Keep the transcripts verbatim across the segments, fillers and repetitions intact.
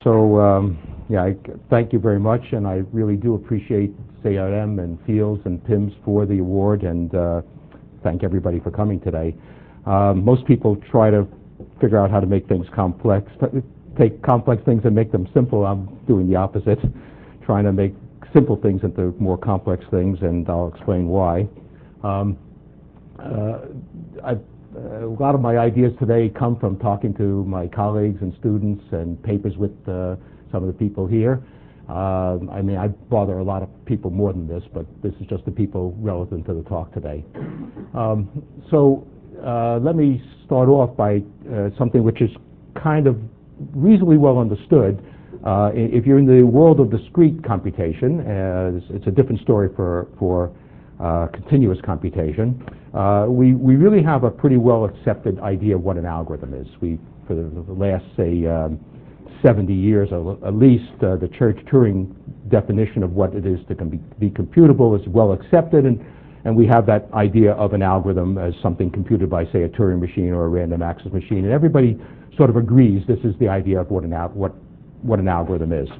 So, um, yeah, I thank you very much, and I really do appreciate C R M and Fields and P I M S for the award, and uh, thank everybody for coming today. Um, most people try to figure out how to make things complex, take complex things and make them simple. I'm doing the opposite, trying to make simple things into more complex things, and I'll explain why. Um, uh, I've Uh, a lot of my ideas today come from talking to my colleagues and students and papers with uh, some of the people here. Uh, I mean, I bother a lot of people more than this, but this is just the people relevant to the talk today. Um, so uh, let me start off by uh, something which is kind of reasonably well understood. Uh, if you're in the world of discrete computation, uh, it's, it's a different story for, for uh, continuous computation. Uh, we, we really have a pretty well accepted idea of what an algorithm is. We, for the, the last, say, um, seventy years, at least, uh, the Church-Turing definition of what it is to be, be computable is well accepted, and, and we have that idea of an algorithm as something computed by, say, a Turing machine or a random access machine, and everybody sort of agrees this is the idea of what an, al what, what an algorithm is.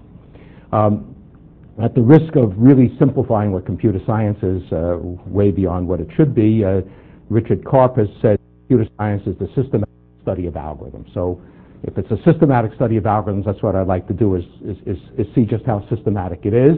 Um, At the risk of really simplifying what computer science is uh, way beyond what it should be, uh, Richard Karp has said computer science is the systematic study of algorithms. So if it's a systematic study of algorithms, that's what I'd like to do is, is, is, is see just how systematic it is.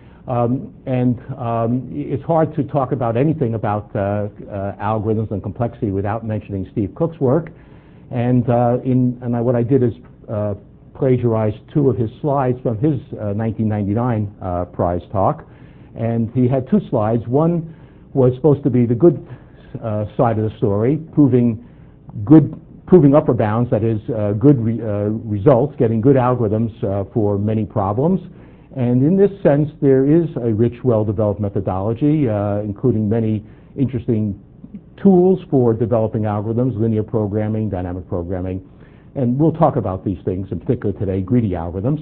Um, and um, it's hard to talk about anything about uh, uh, algorithms and complexity without mentioning Steve Cook's work. And, uh, in, and I, what I did is uh, plagiarized two of his slides from his uh, nineteen ninety-nine uh, prize talk. And he had two slides. One was supposed to be the good uh, side of the story, proving good, proving upper bounds, that is, uh, good re uh, results, getting good algorithms uh, for many problems. And in this sense, there is a rich, well-developed methodology, uh, including many interesting tools for developing algorithms, linear programming, dynamic programming. And we'll talk about these things, in particular today, greedy algorithms.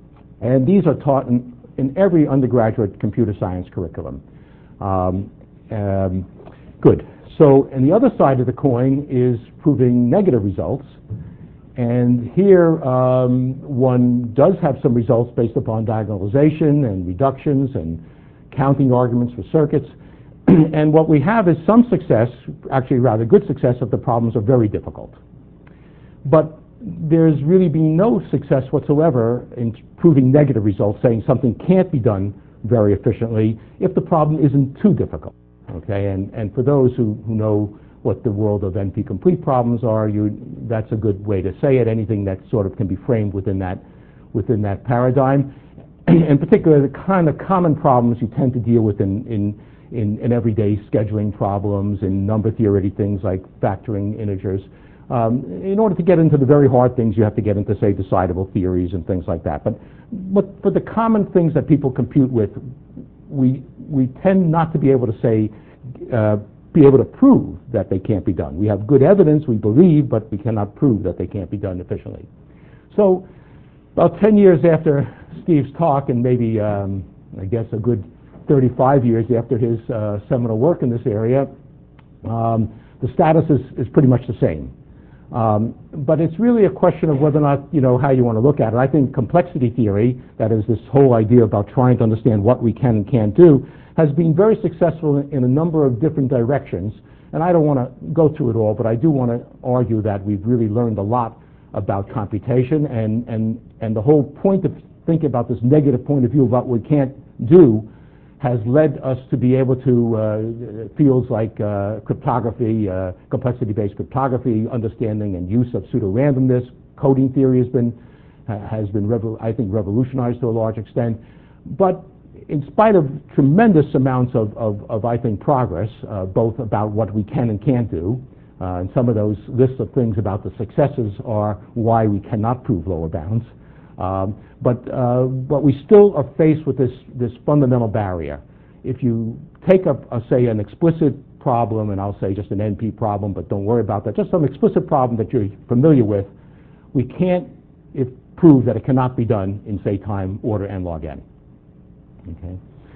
And these are taught in, in every undergraduate computer science curriculum. Um, um, good. So, and the other side of the coin is proving negative results. And here, um, one does have some results based upon diagonalization and reductions and counting arguments for circuits. And what we have is some success, actually rather good success, if the problems are very difficult. But there's really been no success whatsoever in proving negative results, saying something can't be done very efficiently if the problem isn't too difficult. Okay, and, and for those who, who know what the world of N P-complete problems are, you, that's a good way to say it. Anything that sort of can be framed within that, within that paradigm. In particular, the kind of common problems you tend to deal with in, in, in, in everyday scheduling problems, in number theory things like factoring integers. Um, in order to get into the very hard things, you have to get into, say, decidable theories and things like that. But, but for the common things that people compute with, we, we tend not to be able to say, uh, be able to prove that they can't be done. We have good evidence, we believe, but we cannot prove that they can't be done efficiently. So about ten years after Steve's talk, and maybe, um, I guess, a good thirty-five years after his uh, seminal work in this area, um, the status is, is pretty much the same. Um, but it's really a question of whether or not, you know, how you want to look at it. I think complexity theory, that is this whole idea about trying to understand what we can and can't do, has been very successful in, in a number of different directions. And I don't want to go through it all, but I do want to argue that we've really learned a lot about computation, and, and, and the whole point of thinking about this negative point of view about what we can't do has led us to be able to, uh, fields like uh, cryptography, uh, complexity-based cryptography, understanding and use of pseudo-randomness. Coding theory has been, uh, has been I think, revolutionized to a large extent. But in spite of tremendous amounts of, of, of I think, progress, uh, both about what we can and can't do, uh, and some of those lists of things about the successes are why we cannot prove lower bounds. Um, but, uh, but we still are faced with this, this fundamental barrier. If you take up, uh, say, an explicit problem, and I'll say just an N P problem, but don't worry about that, just some explicit problem that you're familiar with, we can't if, prove that it cannot be done in, say, time order n log n. Okay?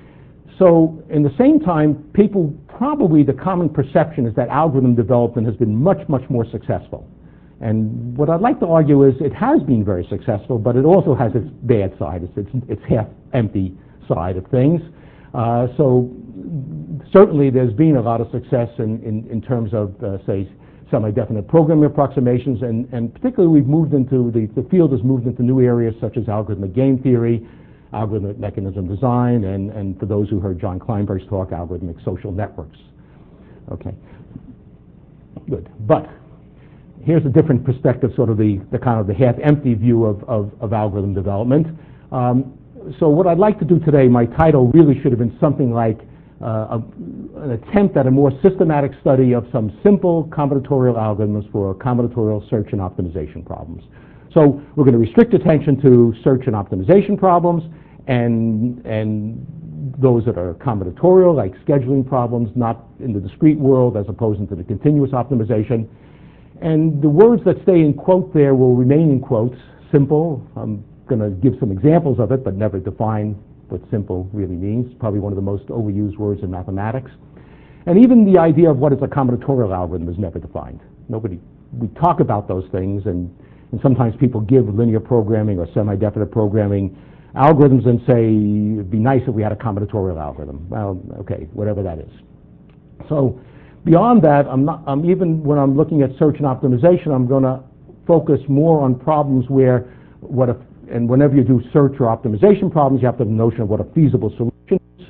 So, in the same time, people, probably the common perception is that algorithm development has been much, much more successful. And what I'd like to argue is it has been very successful, but it also has its bad side, its, its, its half-empty side of things. Uh, so certainly there's been a lot of success in, in, in terms of, uh, say, semi-definite programming approximations, and, and particularly we've moved into, the, the field has moved into new areas such as algorithmic game theory, algorithmic mechanism design, and, and for those who heard John Kleinberg's talk, algorithmic social networks. Okay, good. But here's a different perspective, sort of the, the kind of the half-empty view of, of, of algorithm development. Um, so what I'd like to do today, my title really should have been something like uh, a, an attempt at a more systematic study of some simple combinatorial algorithms for combinatorial search and optimization problems. So we're going to restrict attention to search and optimization problems, and, and those that are combinatorial, like scheduling problems, not in the discrete world as opposed to the continuous optimization. And the words that stay in quote there will remain in quotes. Simple, I'm going to give some examples of it, but never define what simple really means. Probably one of the most overused words in mathematics. And even the idea of what is a combinatorial algorithm is never defined. Nobody, we talk about those things, and, and sometimes people give linear programming or semi-definite programming algorithms and say, it'd be nice if we had a combinatorial algorithm. Well, okay, whatever that is. So beyond that, I'm not, I'm even when I'm looking at search and optimization, I'm going to focus more on problems where, what if, and whenever you do search or optimization problems, you have to have a notion of what a feasible solution is.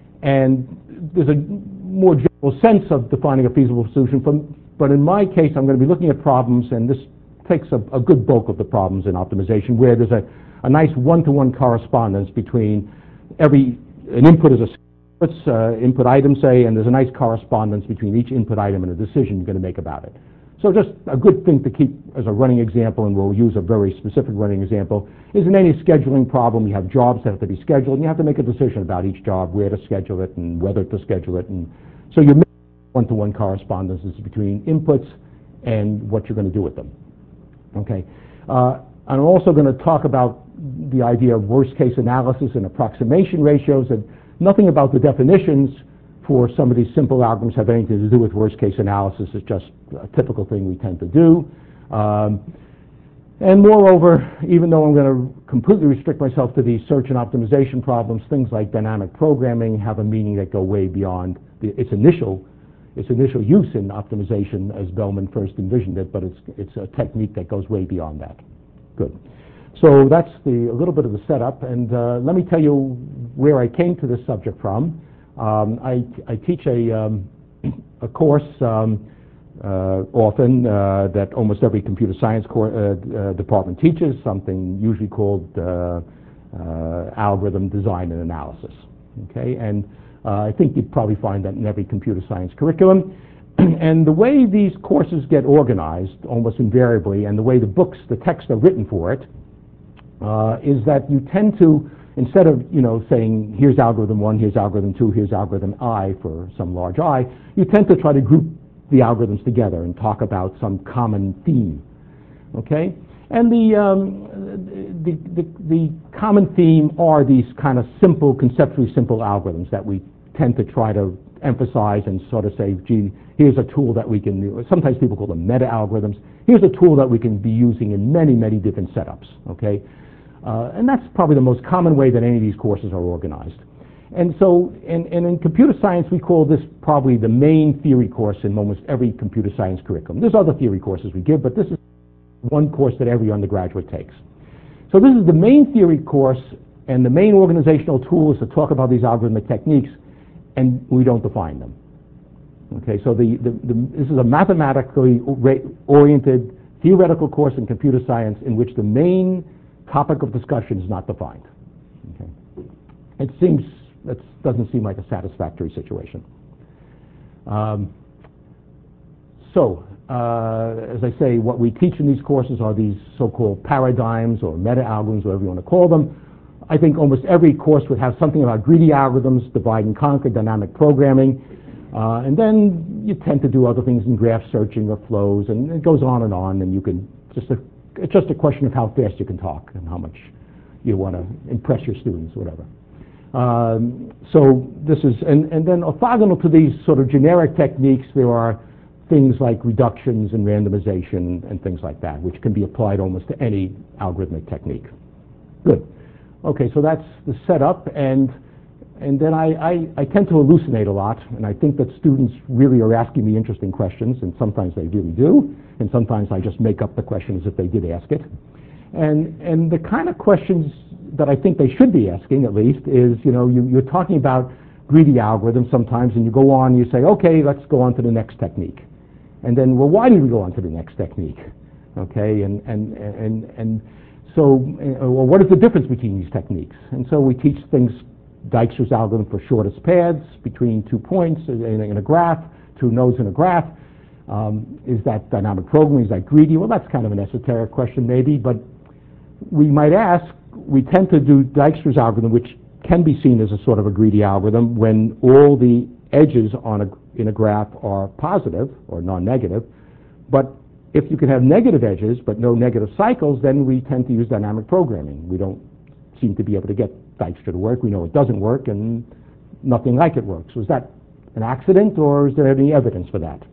And there's a more general sense of defining a feasible solution. From, but in my case, I'm going to be looking at problems, and this takes a, a good bulk of the problems in optimization, where there's a a nice one-to-one correspondence between every, an input is a uh, input item, say, and there's a nice correspondence between each input item and a decision you're going to make about it. So just a good thing to keep as a running example, and we'll use a very specific running example, is in any scheduling problem, you have jobs that have to be scheduled, and you have to make a decision about each job, where to schedule it and whether to schedule it. And so you make one-to-one correspondences between inputs and what you're going to do with them. Okay. Uh, I'm also going to talk about the idea of worst-case analysis and approximation ratios, and nothing about the definitions for some of these simple algorithms have anything to do with worst-case analysis. It's just a typical thing we tend to do. Um, and moreover, even though I'm going to completely restrict myself to these search and optimization problems, things like dynamic programming have a meaning that go way beyond the, its initial its initial use in optimization as Bellman first envisioned it, but it's, it's a technique that goes way beyond that. Good. So that's the, a little bit of the setup, and uh, let me tell you where I came to this subject from. Um, I, I teach a, um, a course um, uh, often uh, that almost every computer science core, uh, uh, department teaches, something usually called uh, uh, algorithm design and analysis. Okay, and uh, I think you'd probably find that in every computer science curriculum. And the way these courses get organized, almost invariably, and the way the books, the texts are written for it, uh, is that you tend to, instead of, you know, saying, here's algorithm one, here's algorithm two, here's algorithm I for some large I, you tend to try to group the algorithms together and talk about some common theme. Okay? And the, um, the, the, the common theme are these kind of simple, conceptually simple algorithms that we tend to try to emphasize and sort of say, gee, here's a tool that we can do. Sometimes people call them meta-algorithms. Here's a tool that we can be using in many, many different setups, okay? Uh, and that's probably the most common way that any of these courses are organized. And so, and, and in computer science, we call this probably the main theory course in almost every computer science curriculum. There's other theory courses we give, but this is one course that every undergraduate takes. So this is the main theory course, and the main organizational tool is to talk about these algorithmic techniques, and we don't define them. Okay, so the, the, the, this is a mathematically oriented theoretical course in computer science in which the main topic of discussion is not defined. Okay. It seems, that doesn't seem like a satisfactory situation. Um, so, uh, as I say, what we teach in these courses are these so-called paradigms or meta-algorithms, whatever you want to call them. I think almost every course would have something about greedy algorithms, divide and conquer, dynamic programming, uh, and then you tend to do other things in graph searching or flows, and it goes on and on, and you can just, a, it's just a question of how fast you can talk and how much you want to impress your students, whatever. Um, so this is, and, and then orthogonal to these sort of generic techniques, there are things like reductions and randomization and things like that, which can be applied almost to any algorithmic technique. Good. Okay, so that's the setup, and and then I, I, I tend to hallucinate a lot, and I think that students really are asking me interesting questions, and sometimes they really do, and sometimes I just make up the questions if they did ask it. And and the kind of questions that I think they should be asking, at least, is, you know, you, you're talking about greedy algorithms sometimes, and you go on and you say, okay, let's go on to the next technique. And then, well, why did we go on to the next technique? Okay, and and and and so, uh, well, what is the difference between these techniques? And so we teach things, Dijkstra's algorithm for shortest paths between two points in, in a graph, two nodes in a graph. Um, is that dynamic programming? Is that greedy? Well, that's kind of an esoteric question, maybe, but we might ask, we tend to do Dijkstra's algorithm, which can be seen as a sort of a greedy algorithm when all the edges on a, in a graph are positive or non-negative. But if you can have negative edges but no negative cycles, then we tend to use dynamic programming. We don't seem to be able to get Dijkstra to work. We know it doesn't work, and nothing like it works. Was that an accident, or is there any evidence for that?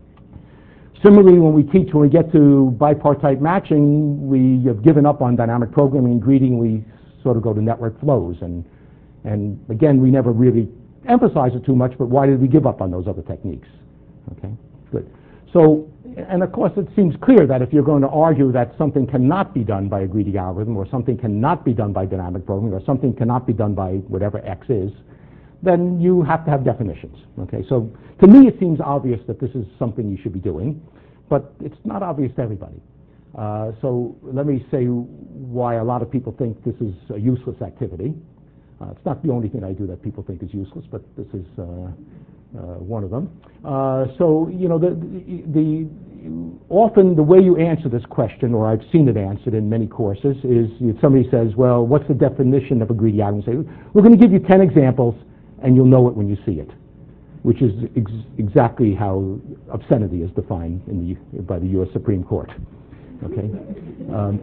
Similarly, when we teach, when we get to bipartite matching, we have given up on dynamic programming and greedy, and we sort of go to network flows. And, and again, we never really emphasize it too much, but why did we give up on those other techniques? Okay, good. So, and of course, it seems clear that if you're going to argue that something cannot be done by a greedy algorithm, or something cannot be done by dynamic programming, or something cannot be done by whatever X is, then you have to have definitions. Okay, so to me it seems obvious that this is something you should be doing, but it's not obvious to everybody. Uh, so let me say why a lot of people think this is a useless activity. Uh, it's not the only thing I do that people think is useless, but this is uh, uh, one of them. Uh, so, you know, the, the, the often the way you answer this question, or I've seen it answered in many courses, is somebody says, well, what's the definition of a greedy algorithm? Say, we're going to give you ten examples, and you'll know it when you see it, which is ex exactly how obscenity is defined in the, by the U S Supreme Court. Okay, um,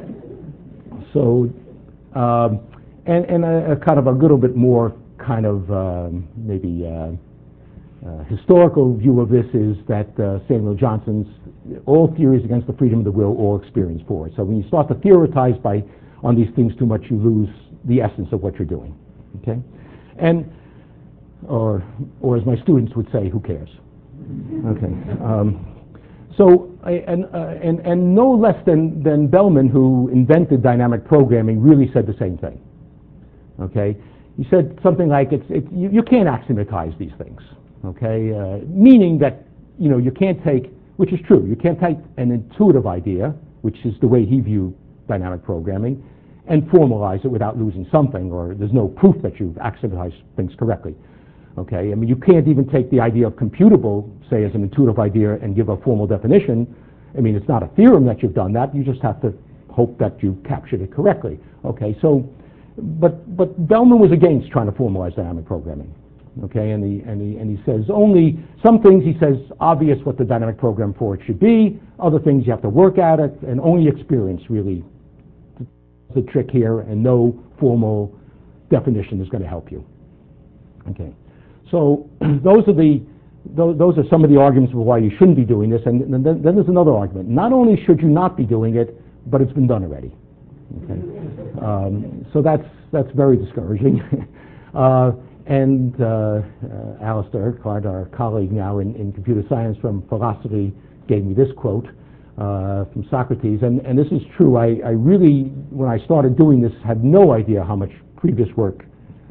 so um, and, and a, a kind of a little bit more kind of um, maybe uh, uh, historical view of this is that uh, Samuel Johnson's all theories against the freedom of the will, all experience forward. So when you start to theorize by on these things too much, you lose the essence of what you're doing. Okay, and or or as my students would say, who cares? Okay. Um, so and, uh, and and no less than than Bellman, who invented dynamic programming, really said the same thing. Okay, he said something like, "It's it, you, you can't axiomatize these things." Okay, uh, meaning that you know you can't take, which is true, you can't take an intuitive idea, which is the way he viewed dynamic programming, and formalize it without losing something, or there's no proof that you've axiomatized things correctly. Okay, I mean, you can't even take the idea of computable, say, as an intuitive idea and give a formal definition. I mean, it's not a theorem that you've done that. You just have to hope that you captured it correctly. Okay, so, but but Bellman was against trying to formalize dynamic programming. Okay, and he and he and he says only some things. He says obvious what the dynamic program for it should be. Other things you have to work at it, and only experience really the trick here, and no formal definition is going to help you. Okay. So those are the those, those are some of the arguments for why you shouldn't be doing this, and, and then, then there's another argument. Not only should you not be doing it, but it's been done already. Okay? um, so that's that's very discouraging. uh, and uh, uh, Alistair Clark, our colleague now in, in computer science from philosophy, gave me this quote uh, from Socrates, and, and this is true. I, I really, when I started doing this, had no idea how much previous work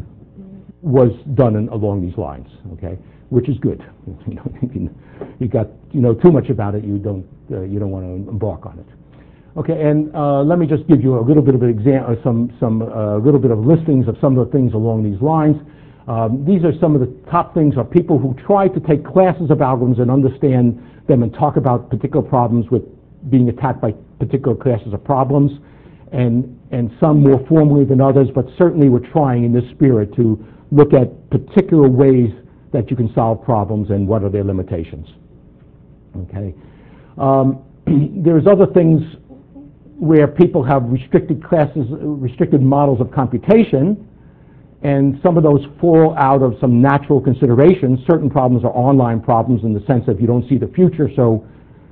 was done in, along these lines, okay, which is good. You know, you got you know too much about it, you don't uh, you don't want to embark on it. Okay, and uh, let me just give you a little bit of an example, some some uh, little bit of listings of some of the things along these lines. Um, these are some of the top things are people who try to take classes of algorithms and understand them and talk about particular problems with being attacked by particular classes of problems, and and some more formally than others, but certainly we're trying in this spirit to look at particular ways that you can solve problems and what are their limitations. Okay, um, there's other things where people have restricted classes, restricted models of computation, And some of those fall out of some natural considerations. Certain problems are online problems in the sense that you don't see the future, so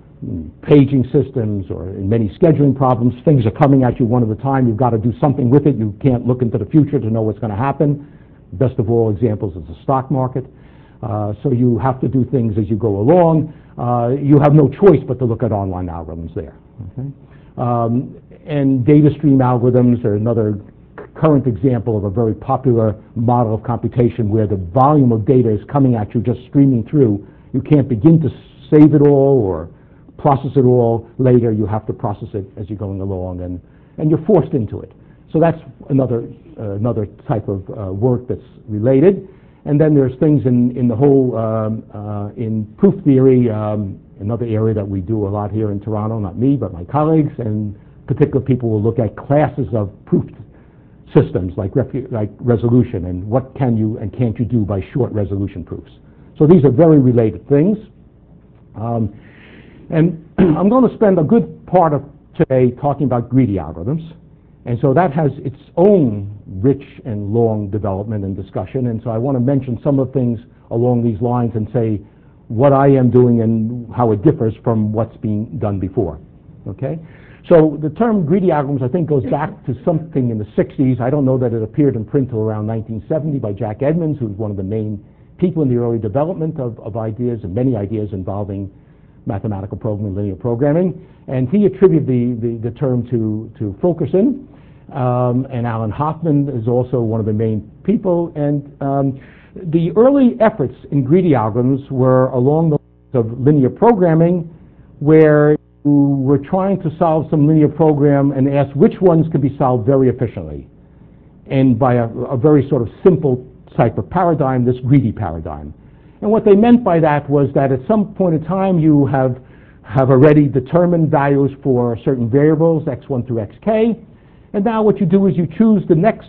paging systems or in many scheduling problems, things are coming at you one at a time. You've got to do something with it. You can't look into the future to know what's going to happen. Best of all examples is the stock market. Uh, so you have to do things as you go along. Uh, you have no choice but to look at online algorithms there. Okay? Um, and data stream algorithms are another current example of a very popular model of computation where the volume of data is coming at you just streaming through. You can't begin to save it all or process it all later. You have to process it as you're going along, and, and you're forced into it. So that's another, uh, another type of uh, work that's related. And then there's things in, in the whole, um, uh, in proof theory, um, another area that we do a lot here in Toronto, not me, but my colleagues, and particular people will look at classes of proof systems like, like resolution and what can you and can't you do by short resolution proofs. So these are very related things. Um, and I'm going to spend a good part of today talking about greedy algorithms. And so that has its own rich and long development and discussion. And so I want to mention some of the things along these lines and say what I am doing and how it differs from what's being done before. Okay? So the term greedy algorithms, I think, goes back to something in the sixties. I don't know that it appeared in print until around nineteen seventy by Jack Edmonds, who's one of the main people in the early development of, of ideas and many ideas involving mathematical programming, linear programming. And he attributed the, the, the term to, to Fulkerson. Um, and Alan Hoffman is also one of the main people. And um, the early efforts in greedy algorithms were along the lines of linear programming, where you were trying to solve some linear program and ask which ones could be solved very efficiently. And by a, a very sort of simple type of paradigm, this greedy paradigm. And what they meant by that was that at some point in time you have, have already determined values for certain variables, x one through xk. And now what you do is you choose the next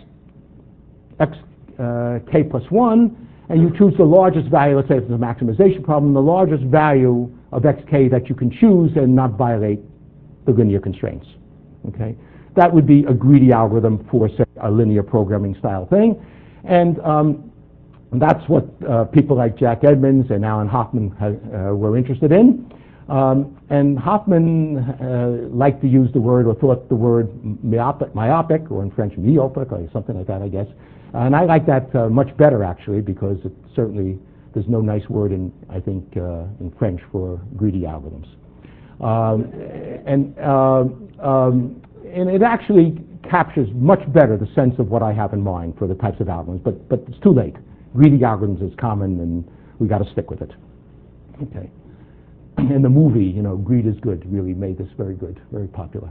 x, uh, k plus one, and you choose the largest value. Let's say if it's a maximization problem, the largest value of xk that you can choose and not violate the linear constraints. Okay? That would be a greedy algorithm for, say, a linear programming style thing. And um, that's what uh, people like Jack Edmonds and Alan Hoffman ha uh, were interested in. Um, and Hoffman uh, liked to use the word, or thought the word myopic, myopic or in French myopic, or something like that, I guess. And I like that uh, much better, actually, because it certainly, there's no nice word in, I think, uh, in French for greedy algorithms. Um, and, uh, um, and it actually captures much better the sense of what I have in mind for the types of algorithms, but, but it's too late. Greedy algorithms is common, and we got to stick with it. Okay. And the movie, you know, Greed is Good, really made this very good, very popular.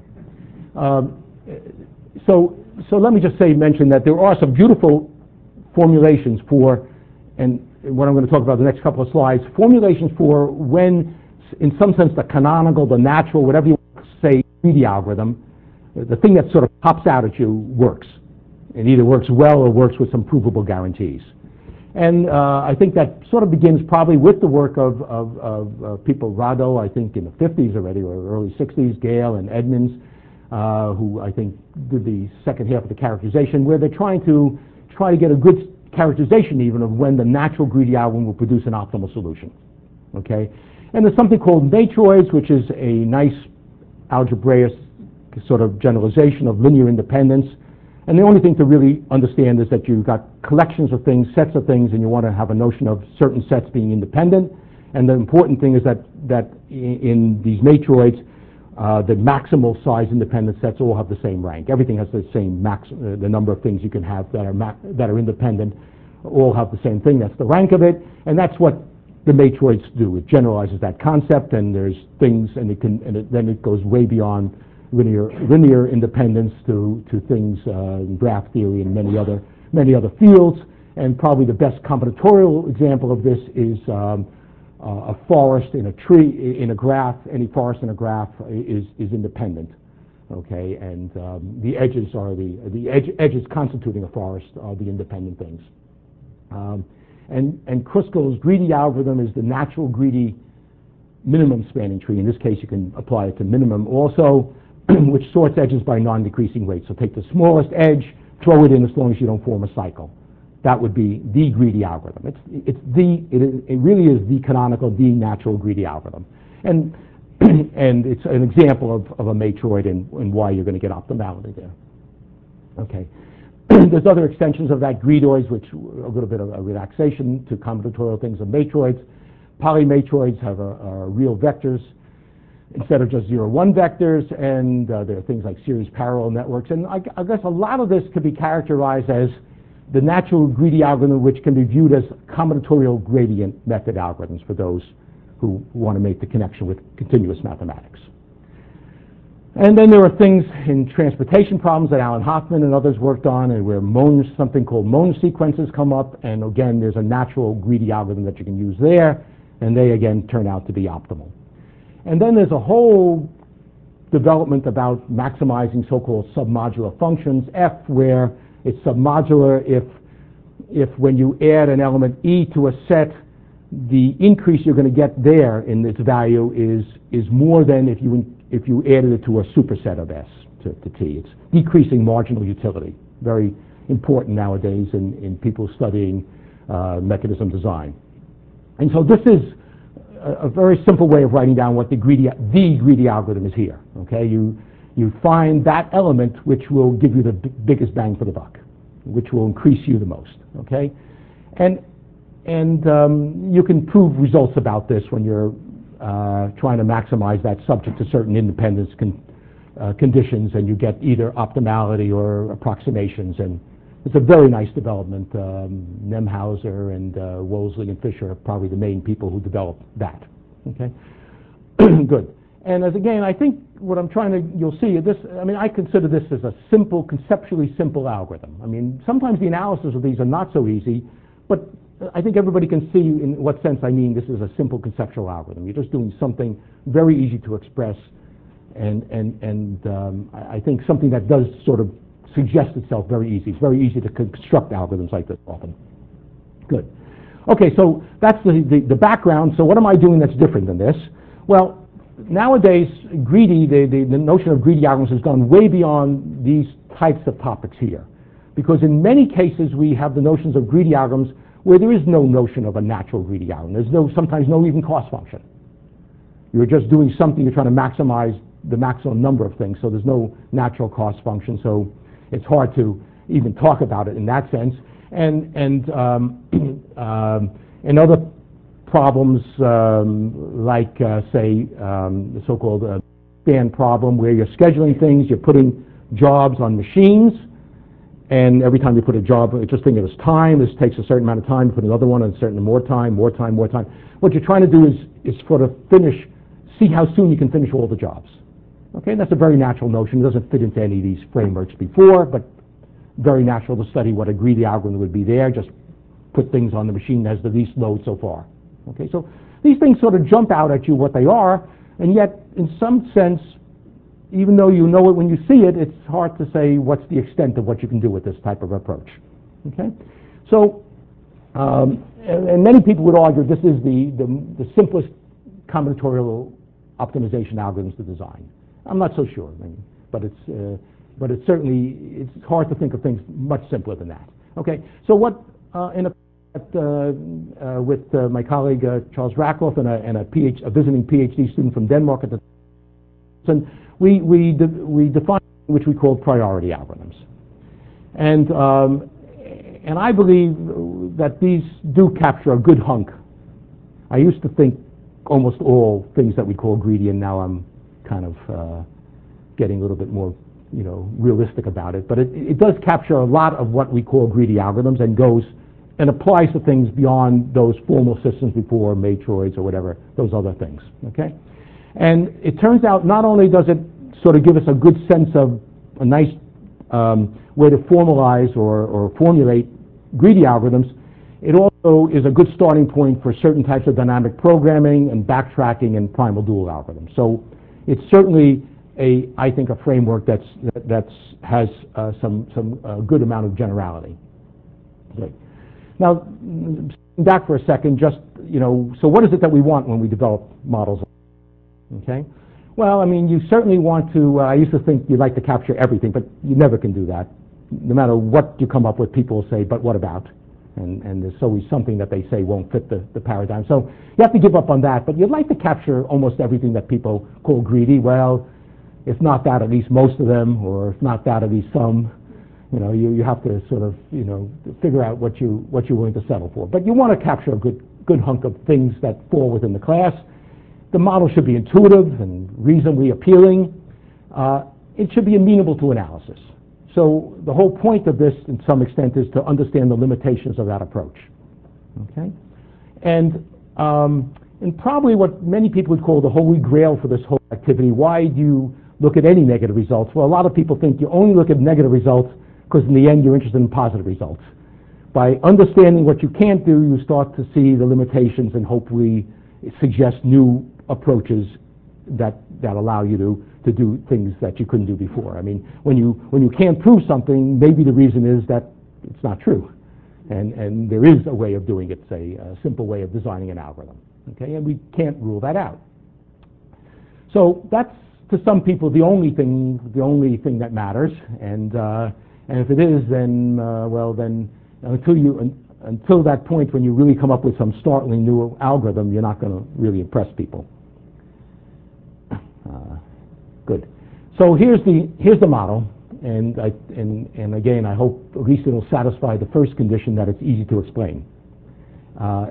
Um, so, so let me just say, mention that there are some beautiful formulations for, and what I'm going to talk about the next couple of slides, formulations for when, in some sense, the canonical, the natural, whatever you want to say, greedy algorithm, the thing that sort of pops out at you works. It either works well or works with some provable guarantees. And uh, I think that sort of begins probably with the work of, of, of uh, people, Rado, I think in the fifties already, or early sixties, Gale and Edmonds, uh, who I think did the second half of the characterization, where they're trying to try to get a good characterization even of when the natural greedy algorithm will produce an optimal solution. Okay? And there's something called matroids, which is a nice algebraic sort of generalization of linear independence. And the only thing to really understand is that you've got collections of things, sets of things, and you want to have a notion of certain sets being independent. And the important thing is that, that in these matroids, uh, the maximal size independent sets all have the same rank. Everything has the same max, uh, the number of things you can have that are, ma that are independent all have the same thing. That's the rank of it. And that's what the matroids do. It generalizes that concept, and there's things, and, it can, and it, then it goes way beyond linear, linear independence to, to things uh, in graph theory and many other, many other fields. And probably the best combinatorial example of this is um, uh, a forest in a tree, in a graph. Any forest in a graph is, is independent. Okay, and um, the edges are the, the edge, edges constituting a forest are the independent things. Um, and, and Kruskal's greedy algorithm is the natural greedy minimum spanning tree. In this case, you can apply it to minimum also, which sorts edges by non-decreasing weight. So take the smallest edge, throw it in as long as you don't form a cycle. that would be the greedy algorithm. It's, it's the, it, is, it really is the canonical, the natural greedy algorithm. And, and it's an example of, of a matroid and, and why you're going to get optimality there. Okay. There's other extensions of that, greedoids, which are a little bit of a relaxation to combinatorial things of matroids. Polymatroids have a, a real vectors instead of just zero one vectors, and uh, there are things like series parallel networks. And I, I guess a lot of this could be characterized as the natural greedy algorithm, which can be viewed as combinatorial gradient method algorithms for those who want to make the connection with continuous mathematics. And then there are things in transportation problems that Alan Hoffman and others worked on, and where Monge, something called Monge sequences come up, and again, there's a natural greedy algorithm that you can use there, and they again turn out to be optimal. And then there's a whole development about maximizing so-called submodular functions, F, where it's submodular if, if when you add an element E to a set, the increase you're going to get there in its value is, is more than if you, if you added it to a superset of S to, to T. It's decreasing marginal utility. Very important nowadays in, in people studying uh, mechanism design. And so this is a, a very simple way of writing down what the greedy, the greedy algorithm is here. Okay, you, you find that element which will give you the b biggest bang for the buck, which will increase you the most. Okay, and and um, you can prove results about this when you're uh, trying to maximize that subject to certain independence con uh, conditions, and you get either optimality or approximations. And it's a very nice development. Um, Nemhauser and uh, Wohlsing and Fisher are probably the main people who developed that. Okay, good. And as again, I think what I'm trying to, you'll see this, I mean, I consider this as a simple, conceptually simple algorithm. I mean, sometimes the analysis of these are not so easy, but I think everybody can see in what sense I mean this is a simple conceptual algorithm. You're just doing something very easy to express, and, and, and um, I think something that does sort of suggest itself very easy. It's very easy to construct algorithms like this often. Good. Okay, so that's the, the, the background. So what am I doing that's different than this? Well, nowadays, greedy, the, the, the notion of greedy algorithms has gone way beyond these types of topics here. Because in many cases, we have the notions of greedy algorithms where there is no notion of a natural greedy algorithm. There's no, sometimes no even cost function. You're just doing something, you're trying to maximize the maximum number of things, so there's no natural cost function, so it's hard to even talk about it in that sense. And, and um, um, in other problems, um, like, uh, say, um, the so-called uh, span problem, where you're scheduling things, you're putting jobs on machines, and every time you put a job, just think of it as time. This takes a certain amount of time, you put another one, and a certain more time, more time, more time. What you're trying to do is, is sort of finish, see how soon you can finish all the jobs. Okay, and that's a very natural notion. It doesn't fit into any of these frameworks before, but very natural to study what a greedy algorithm would be there. Just put things on the machine that has the least load so far. Okay, so these things sort of jump out at you what they are, and yet in some sense, even though you know it when you see it, it's hard to say what's the extent of what you can do with this type of approach. Okay, so um, and, and many people would argue this is the, the, the simplest combinatorial optimization algorithms to design. I'm not so sure, I mean, but it's uh, but it's certainly it's hard to think of things much simpler than that. Okay, so what uh, in a Uh, uh, with uh, my colleague uh, Charles Rackloff and, a, and a, PhD, a visiting PhD student from Denmark at the time, we, we, de we defined which we called priority algorithms. And, um, and I believe that these do capture a good hunk. I used to think almost all things that we call greedy, and now I'm kind of uh, getting a little bit more you know, realistic about it. But it, it does capture a lot of what we call greedy algorithms and goes and applies to things beyond those formal systems before, matroids or whatever, those other things, okay? And it turns out not only does it sort of give us a good sense of a nice um, way to formalize or, or formulate greedy algorithms, it also is a good starting point for certain types of dynamic programming and backtracking and primal dual algorithms. So it's certainly a, I think, a framework that's, that's has uh, some, some uh, good amount of generality. Okay. Now, back for a second, just, you know, so what is it that we want when we develop models? Okay? Well, I mean, you certainly want to, uh, I used to think you'd like to capture everything, but you never can do that. No matter what you come up with, people will say, but what about? And, and there's always something that they say won't fit the, the paradigm. So you have to give up on that, but you'd like to capture almost everything that people call greedy. Well, if not that, at least most of them, or if not that, at least some. You know, you, you have to sort of, you know, figure out what, you, what you're willing to settle for. But you want to capture a good, good hunk of things that fall within the class. The model should be intuitive and reasonably appealing. Uh, it should be amenable to analysis. So the whole point of this, in some extent, is to understand the limitations of that approach. Okay, and um, and probably what many people would call the holy grail for this whole activity. Why do you look at any negative results? Well, a lot of people think you only look at negative results because in the end you're interested in positive results. By understanding what you can't do, you start to see the limitations and hopefully suggest new approaches that that allow you to to do things that you couldn't do before. I mean, when you when you can't prove something, maybe the reason is that it's not true, and and there is a way of doing it, say a simple way of designing an algorithm. Okay, and we can't rule that out. So that's to some people the only thing the only thing that matters, and uh, and if it is, then uh, well then until you un, until that point when you really come up with some startling new algorithm, you're not going to really impress people. Uh, Good. So here's the here's the model, and I, and and again, I hope at least it'll satisfy the first condition that it's easy to explain. Uh,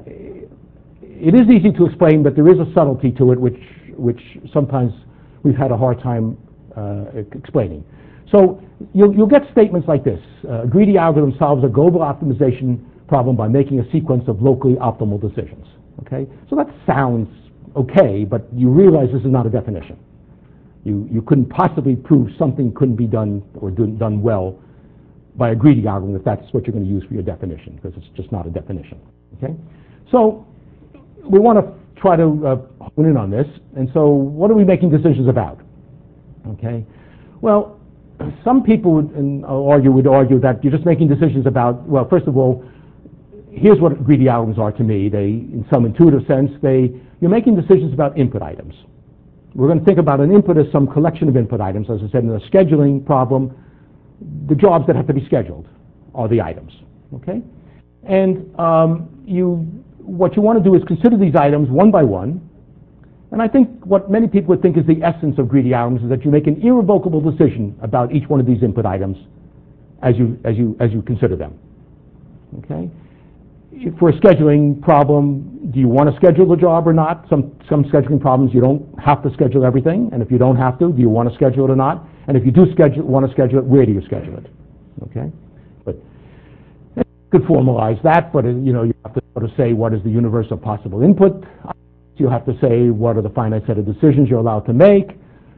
it is easy to explain, but there is a subtlety to it, which which sometimes we've had a hard time uh, explaining. So you'll you'll get statements like this: uh, a greedy algorithm solves a global optimization problem by making a sequence of locally optimal decisions. Okay, so that sounds okay, but you realize this is not a definition. You, you couldn't possibly prove something couldn't be done or do, done well by a greedy algorithm if that's what you're going to use for your definition, because it's just not a definition. Okay? So we want to try to uh, hone in on this. And so what are we making decisions about? Okay? Well, some people would and argue, would argue that you're just making decisions about, well, first of all, here's what greedy algorithms are to me. They, in some intuitive sense, they, you're making decisions about input items. We're going to think about an input as some collection of input items. As I said, in a scheduling problem, the jobs that have to be scheduled are the items. Okay? And um, you, what you want to do is consider these items one by one. And I think what many people would think is the essence of greedy algorithms is that you make an irrevocable decision about each one of these input items as you, as you, as you consider them. Okay? For a scheduling problem, do you want to schedule the job or not? Some, some scheduling problems you don't have to schedule everything, and if you don't have to, do you want to schedule it or not? And if you do schedule, want to schedule it, where do you schedule it? Okay, but you could formalize that, but you know you have to sort of say what is the universe of possible input. You have to say what are the finite set of decisions you're allowed to make.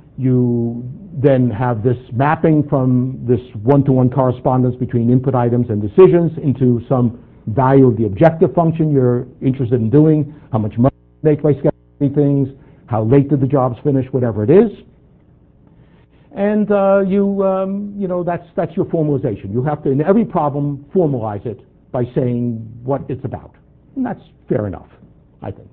You then have this mapping from this one-to-one correspondence between input items and decisions into some value of the objective function you're interested in doing, how much money you make by scheduling things, how late did the jobs finish, whatever it is. And uh, you, um, you know, that's, that's your formalization. You have to, in every problem, formalize it by saying what it's about. And that's fair enough, I think.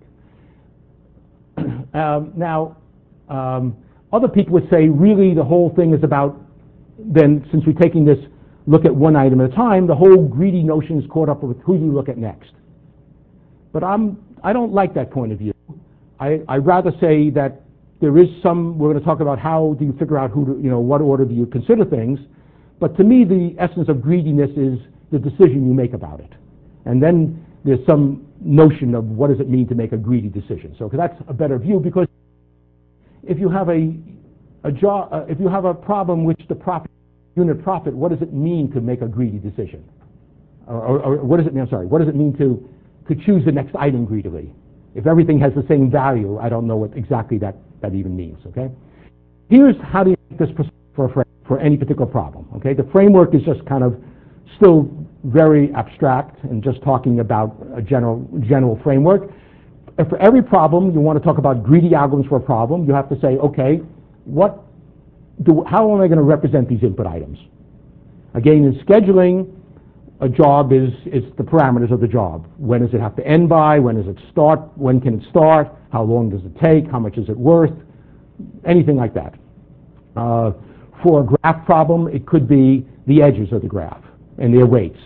um, now, um, other people would say, really, the whole thing is about, then, since we're taking this look at one item at a time, the whole greedy notion is caught up with who you look at next. But I'm, I don't like that point of view. I, I'd rather say that there is some, we're going to talk about how do you figure out who to, you know, what order do you consider things. But to me, the essence of greediness is the decision you make about it. And then there's some notion of what does it mean to make a greedy decision. So that's a better view, because if you have a, a job, uh, if you have a problem which the profit, unit profit, what does it mean to make a greedy decision? Or, or, or what does it mean, I'm sorry, what does it mean to, to choose the next item greedily? If everything has the same value, I don't know what exactly that, that even means, okay? Here's how do you make this for, for any particular problem, okay? The framework is just kind of still very abstract and just talking about a general, general framework. And for every problem, you want to talk about greedy algorithms for a problem, you have to say, okay, what do, how am I going to represent these input items? Again, in scheduling, a job is, is the parameters of the job. When does it have to end by? When does it start? When can it start? How long does it take? How much is it worth? Anything like that. Uh, for a graph problem, it could be the edges of the graph and their weights.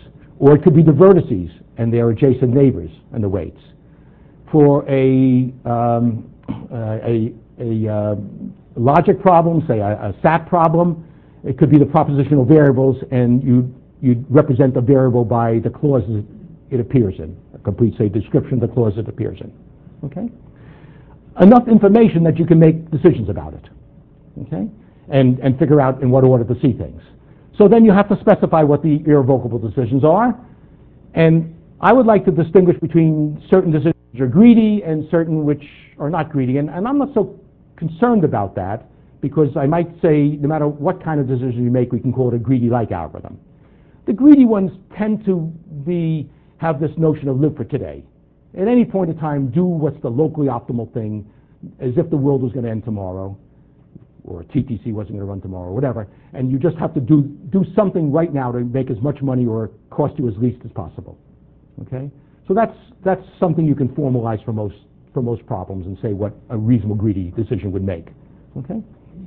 or it could be the vertices and their adjacent neighbors and the weights. For a, um, uh, a, a uh, logic problem, say a, a S A T problem, it could be the propositional variables, and you you represent the variable by the clauses it appears in, a complete, say, description of the clause it appears in. Okay? Enough information that you can make decisions about it. Okay? And, and figure out in what order to see things. So then you have to specify what the irrevocable decisions are. And I would like to distinguish between certain decisions which are greedy and certain which are not greedy. And, and I'm not so concerned about that, because I might say no matter what kind of decision you make, we can call it a greedy-like algorithm. The greedy ones tend to be, have this notion of live for today. At any point in time, do what's the locally optimal thing, as if the world was going to end tomorrow, or T T C wasn't going to run tomorrow, or whatever, and you just have to do, do something right now to make as much money or cost you as least as possible. Okay? So that's, that's something you can formalize for most, for most problems and say what a reasonable greedy decision would make. Okay?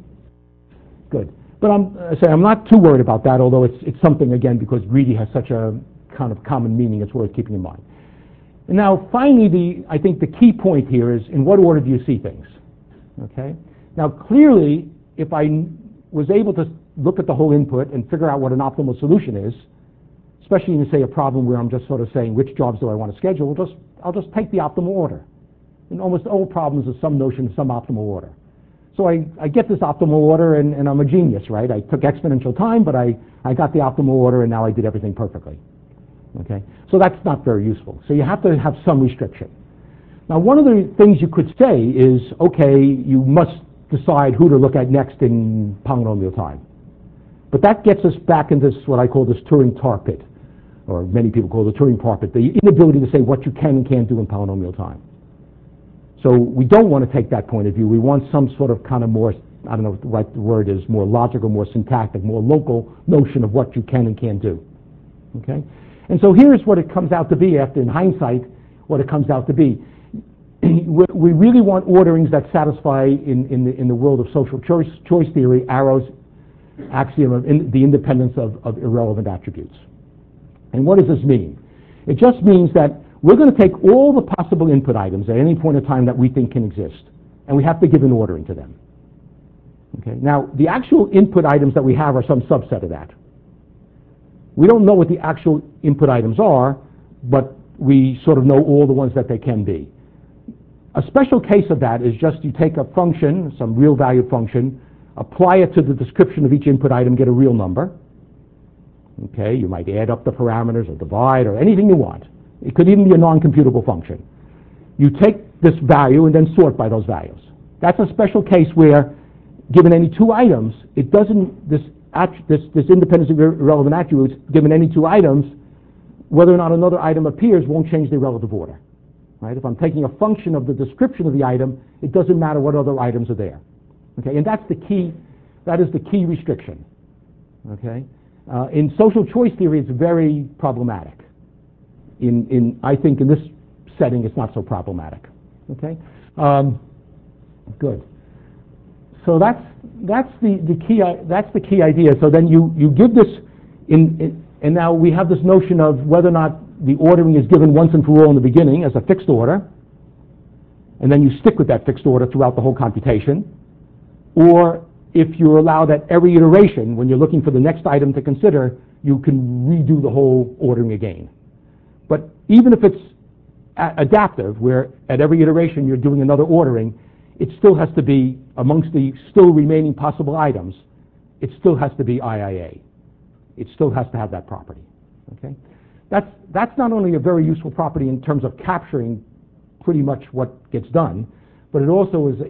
Good. But I'm, I say I'm not too worried about that, although it's, it's something, again, because greedy has such a kind of common meaning, it's worth keeping in mind. And now, finally, the, I think the key point here is, in what order do you see things? Okay? Now, clearly, if I was able to look at the whole input and figure out what an optimal solution is, especially in, say, a problem where I'm just sort of saying which jobs do I want to schedule, I'll just, I'll just take the optimal order. In almost all problems, there's some notion of some optimal order. So I, I get this optimal order, and, and I'm a genius, right? I took exponential time, but I, I got the optimal order, and now I did everything perfectly. Okay? So that's not very useful. So you have to have some restriction. Now, one of the things you could say is, okay, you must decide who to look at next in polynomial time. But that gets us back into this, what I call this Turing tar pit, or many people call it the Turing tar pit, the inability to say what you can and can't do in polynomial time. So we don't want to take that point of view. We want some sort of kind of more, I don't know what the right word is, more logical, more syntactic, more local notion of what you can and can't do. Okay? And so here's what it comes out to be after, in hindsight, what it comes out to be. We really want orderings that satisfy, in, in, the, in the world of social choice, choice theory, Arrow's axiom of in, the independence of, of irrelevant attributes. And what does this mean? It just means that we're going to take all the possible input items at any point in time that we think can exist, and we have to give an ordering to them. Okay? Now, the actual input items that we have are some subset of that. We don't know what the actual input items are, but we sort of know all the ones that they can be. A special case of that is just you take a function, some real valued function, apply it to the description of each input item, get a real number. Okay, you might add up the parameters or divide or anything you want. It could even be a non-computable function. You take this value and then sort by those values. That's a special case where, given any two items, it doesn't, this, this, this independence of irrelevant attributes, given any two items, whether or not another item appears won't change the relative order. Right? If I'm taking a function of the description of the item, it doesn't matter what other items are there. Okay? And that's the key, that is the key restriction. Okay? Uh, in social choice theory, it's very problematic. In, in, I think in this setting, it's not so problematic. Okay? Um, good. So that's, that's, the, the key, that's the key idea. So then you, you give this, in, in, and now we have this notion of whether or not the ordering is given once and for all in the beginning as a fixed order, and then you stick with that fixed order throughout the whole computation, or if you allow that every iteration, when you're looking for the next item to consider, you can redo the whole ordering again. But even if it's adaptive, where at every iteration you're doing another ordering, it still has to be, amongst the still remaining possible items, it still has to be I I A. It still has to have that property. Okay? That's, that's not only a very useful property in terms of capturing pretty much what gets done, but it also is,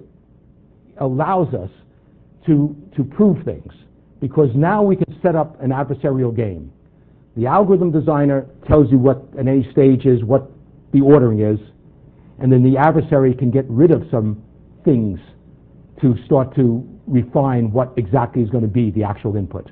allows us to, to prove things, because now we can set up an adversarial game. The algorithm designer tells you what at any stage is, what the ordering is, and then the adversary can get rid of some things to start to refine what exactly is going to be the actual input.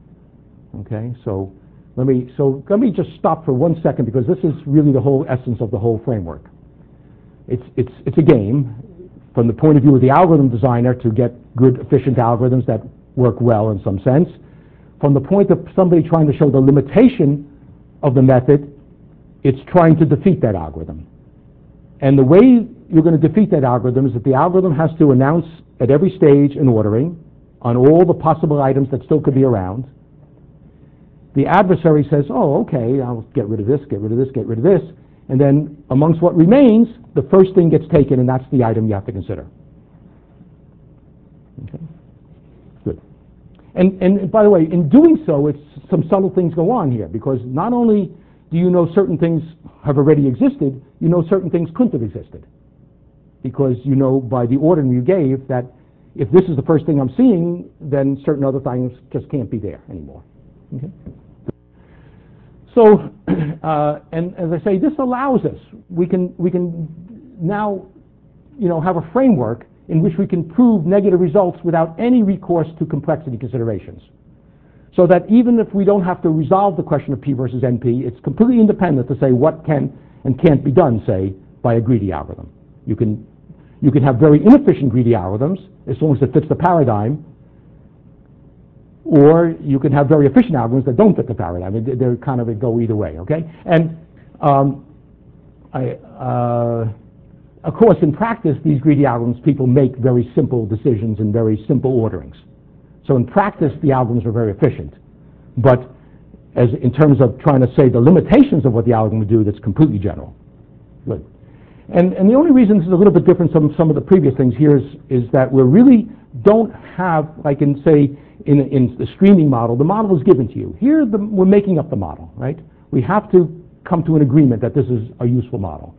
Okay, so let me, so let me just stop for one second, because this is really the whole essence of the whole framework. It's, it's, it's a game from the point of view of the algorithm designer to get good, efficient algorithms that work well in some sense. From the point of somebody trying to show the limitation of the method, it's trying to defeat that algorithm. And the way you're going to defeat that algorithm is that the algorithm has to announce at every stage an ordering on all the possible items that still could be around. The adversary says, oh, okay, I'll get rid of this, get rid of this, get rid of this. And then amongst what remains, the first thing gets taken, and that's the item you have to consider. Okay. Good. And, and by the way, in doing so, it's some subtle things go on here, because not only do you know certain things have already existed, you know certain things couldn't have existed. Because you know by the ordering you gave that if this is the first thing I'm seeing, then certain other things just can't be there anymore. Okay? So, uh, and as I say, this allows us, we can, we can now, you know, have a framework in which we can prove negative results without any recourse to complexity considerations. So that even if we don't have to resolve the question of P versus N P, it's completely independent to say what can and can't be done, say, by a greedy algorithm. You can, you can have very inefficient greedy algorithms as long as it fits the paradigm, or you can have very efficient algorithms that don't fit the paradigm. They're kind of, they go either way, okay? And um, I, uh, of course, in practice, these greedy algorithms, people make very simple decisions and very simple orderings. So in practice, the algorithms are very efficient. But as in terms of trying to say the limitations of what the algorithm would do, that's completely general. Good. And, and the only reason this is a little bit different from some of the previous things here is, is that we really don't have, like in, say, in, in the streaming model, the model is given to you. Here, the, we're making up the model, right? We have to come to an agreement that this is a useful model.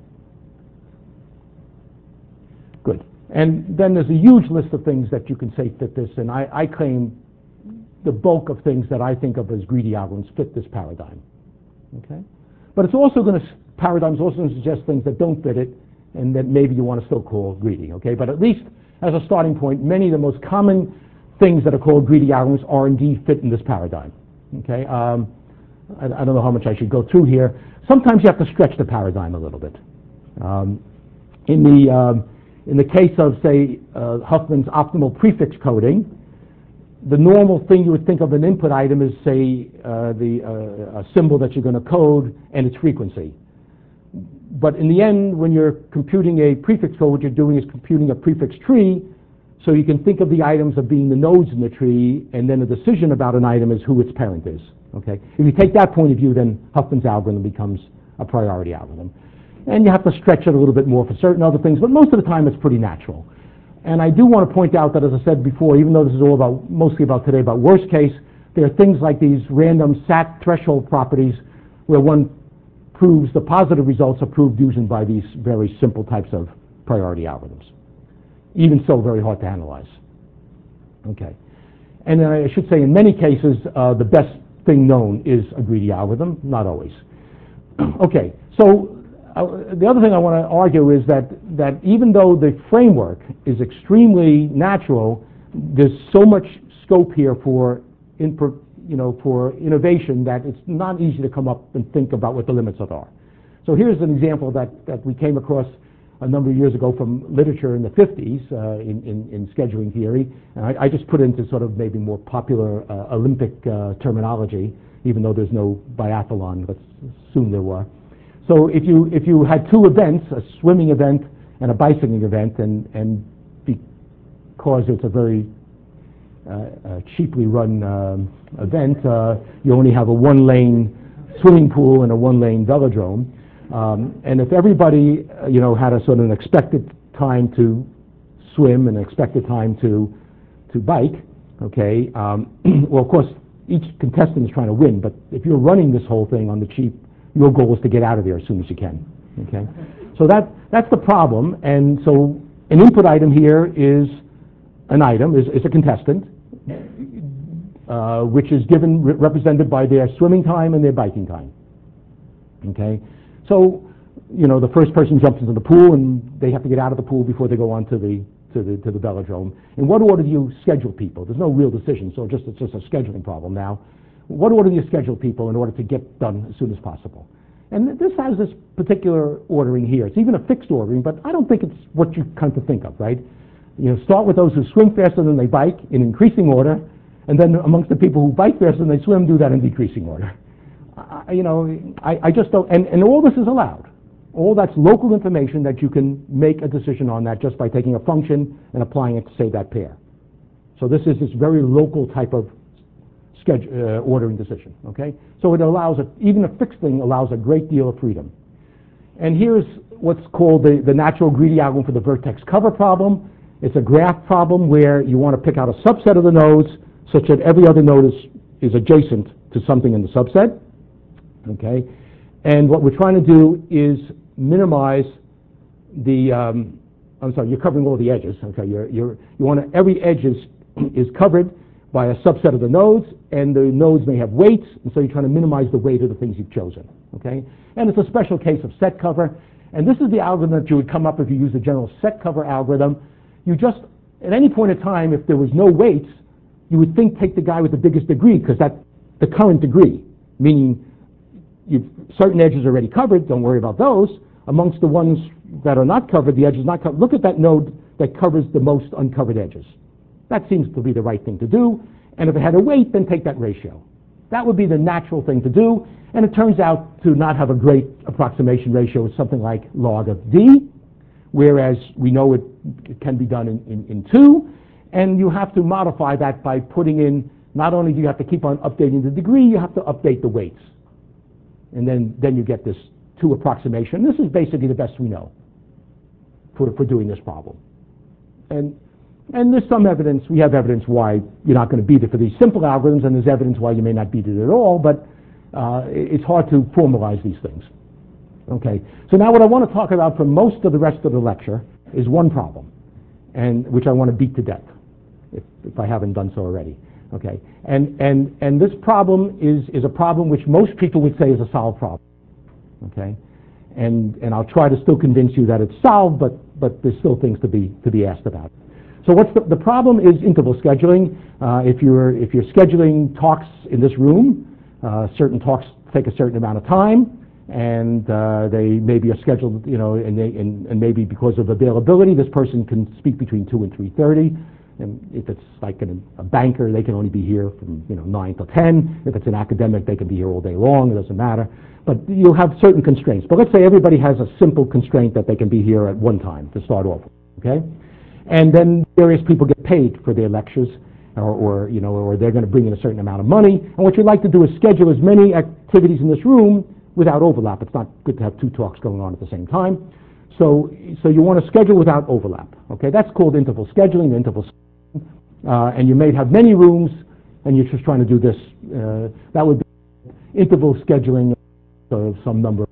Good. And then there's a huge list of things that you can say fit this, and I, I claim the bulk of things that I think of as greedy algorithms fit this paradigm. Okay? But it's also going to, paradigm's also going to suggest things that don't fit it, and that maybe you want to still call greedy. Okay? But at least as a starting point, many of the most common things that are called greedy algorithms are indeed fit in this paradigm. Okay? Um, I, I don't know how much I should go through here. Sometimes you have to stretch the paradigm a little bit. Um, in the um, In the case of, say, uh, Huffman's optimal prefix coding, the normal thing you would think of an input item is, say, uh, the uh, a symbol that you're going to code and its frequency. But in the end, when you're computing a prefix code, what you're doing is computing a prefix tree, so you can think of the items of being the nodes in the tree, and then a decision about an item is who its parent is. Okay? If you take that point of view, then Huffman's algorithm becomes a priority algorithm. And you have to stretch it a little bit more for certain other things, but most of the time it's pretty natural. And I do want to point out that, as I said before, even though this is all about, mostly about today, about worst case, there are things like these random S A T threshold properties where one proves the positive results are proved using by these very simple types of priority algorithms. Even so, very hard to analyze. Okay. And then I should say, in many cases, uh, the best thing known is a greedy algorithm, not always. Okay, so Uh, the other thing I want to argue is that, that even though the framework is extremely natural, there's so much scope here for, input, you know, for innovation that it's not easy to come up and think about what the limits of are. So here's an example that, that we came across a number of years ago from literature in the fifties uh, in, in, in scheduling theory. And I, I just put into sort of maybe more popular uh, Olympic uh, terminology, even though there's no biathlon, let's assume there were. So if you, if you had two events, a swimming event and a bicycling event, and, and because it's a very uh, uh, cheaply run um, event, uh, you only have a one-lane swimming pool and a one-lane velodrome. Um, and if everybody, uh, you know, had a sort of an expected time to swim and an expected time to, to bike, okay, um, well, of course, each contestant is trying to win, but if you're running this whole thing on the cheap, your goal is to get out of there as soon as you can. Okay, so that that's the problem. And so an input item here is an item, is, is a contestant, uh, which is given re represented by their swimming time and their biking time. Okay, so you know the first person jumps into the pool and they have to get out of the pool before they go on to the to the to the velodrome. In what order do you schedule people? There's no real decision, so just it's just a scheduling problem now. What order do you schedule people in order to get done as soon as possible? And this has this particular ordering here. It's even a fixed ordering, but I don't think it's what you come to think of, right? You know, start with those who swim faster than they bike in increasing order, and then amongst the people who bike faster than they swim, do that in decreasing order. I, you know, I, I just don't, and, and all this is allowed. All that's local information that you can make a decision on that just by taking a function and applying it to, say, that pair. So this is this very local type of schedule, uh, ordering decision, okay? So it allows, a, even a fixed thing allows a great deal of freedom. And here's what's called the, the natural greedy algorithm for the vertex cover problem. It's a graph problem where you want to pick out a subset of the nodes such that every other node is, is adjacent to something in the subset, okay? And what we're trying to do is minimize the, um, I'm sorry, you're covering all the edges, okay? You're, you're, you want to, every edge is, is covered by a subset of the nodes, and the nodes may have weights, and so you're trying to minimize the weight of the things you've chosen, okay? And it's a special case of set cover, and this is the algorithm that you would come up if you use the general set cover algorithm. You just, at any point in time, if there was no weights, you would think take the guy with the biggest degree, because that's the current degree, meaning you've, certain edges are already covered, don't worry about those. Amongst the ones that are not covered, the edges not covered, look at that node that covers the most uncovered edges. That seems to be the right thing to do, and if it had a weight, then take that ratio. That would be the natural thing to do, and it turns out to not have a great approximation ratio. It's something like log of D, whereas we know it, it can be done in, in, in two, and you have to modify that by putting in, not only do you have to keep on updating the degree, you have to update the weights. And then, then you get this two approximation. This is basically the best we know for, for doing this problem. And, and there's some evidence, we have evidence why you're not going to beat it for these simple algorithms, and there's evidence why you may not beat it at all, but uh, it's hard to formalize these things. Okay, so now what I want to talk about for most of the rest of the lecture is one problem, and which I want to beat to death, if, if I haven't done so already. Okay, and, and, and this problem is, is a problem which most people would say is a solved problem. Okay, and, and I'll try to still convince you that it's solved, but, but there's still things to be, to be asked about. So what's the, the problem is interval scheduling. Uh, if, you're, if you're scheduling talks in this room, uh, certain talks take a certain amount of time, and uh, they maybe are scheduled, you know, and, they, and, and maybe because of availability, this person can speak between two and three thirty. And if it's like an, a banker, they can only be here from, you know, nine to ten. If it's an academic, they can be here all day long. It doesn't matter. But you'll have certain constraints. But let's say everybody has a simple constraint that they can be here at one time to start off with, okay? And then various people get paid for their lectures, or, or you know, or they're going to bring in a certain amount of money. And what you'd like to do is schedule as many activities in this room without overlap. It's not good to have two talks going on at the same time. So, so you want to schedule without overlap, okay? That's called interval scheduling, interval scheduling. Uh, and you may have many rooms, and you're just trying to do this. Uh, that would be interval scheduling of some number.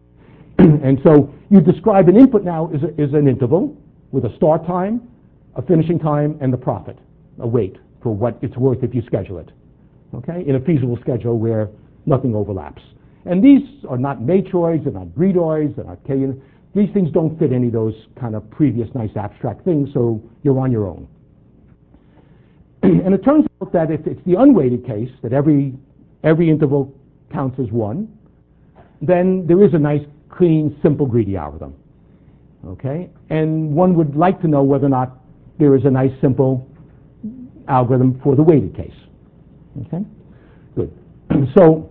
And so you describe an input now as, a, as an interval with a start time, a finishing time, and the profit, a weight for what it's worth if you schedule it, okay, in a feasible schedule where nothing overlaps. And these are not matroids, they're not greedoids, they're not K. These things don't fit any of those kind of previous nice abstract things, so you're on your own. And it turns out that if it's the unweighted case, that every, every interval counts as one, then there is a nice, clean, simple greedy algorithm. Okay? And one would like to know whether or not there is a nice, simple algorithm for the weighted case. Okay? Good. So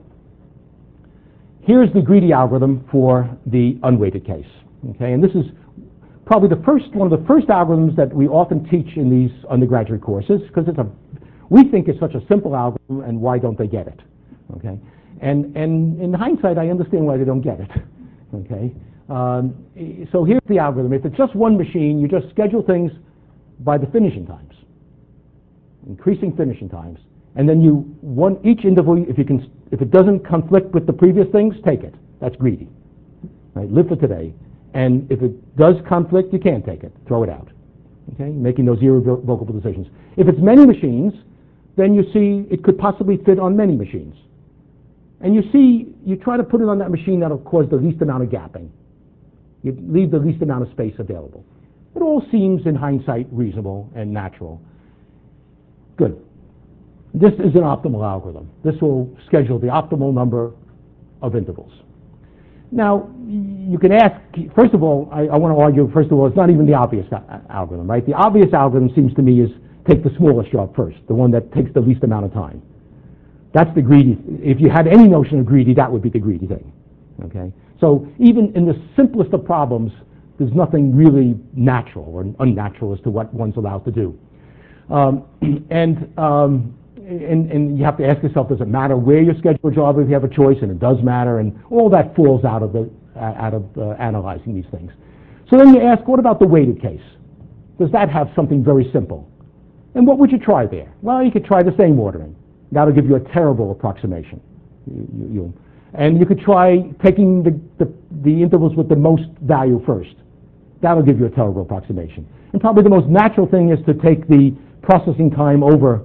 here's the greedy algorithm for the unweighted case. Okay? And this is probably the first, one of the first algorithms that we often teach in these undergraduate courses, because it's a, we think it's such a simple algorithm, and why don't they get it? Okay, and and in hindsight, I understand why they don't get it. Okay, um, so here's the algorithm. If it's just one machine, you just schedule things by the finishing times, increasing finishing times, and then you one each interval. If you can, if it doesn't conflict with the previous things, take it. That's greedy. Right, live for today. And if it does conflict, you can't take it. Throw it out. Okay? Making those irrevocable decisions. If it's many machines, then you see it could possibly fit on many machines. And you see, you try to put it on that machine that'll cause the least amount of gapping. You leave the least amount of space available. It all seems, in hindsight, reasonable and natural. Good. This is an optimal algorithm. This will schedule the optimal number of intervals. Now, you can ask, first of all, I, I want to argue, first of all, it's not even the obvious algorithm, right? The obvious algorithm seems to me is take the smallest job first, the one that takes the least amount of time. That's the greedy. If you had any notion of greedy, that would be the greedy thing. Okay? So even in the simplest of problems, there's nothing really natural or unnatural as to what one's allowed to do. Um, and, um, and, and you have to ask yourself, does it matter where you schedule a job if you have a choice? And it does matter, and all that falls out of, the, uh, out of uh, analyzing these things. So then you ask, what about the weighted case? Does that have something very simple? And what would you try there? Well, you could try the same ordering. That'll give you a terrible approximation. You, you, you, and you could try taking the, the, the intervals with the most value first. That'll give you a terrible approximation. And probably the most natural thing is to take the processing time over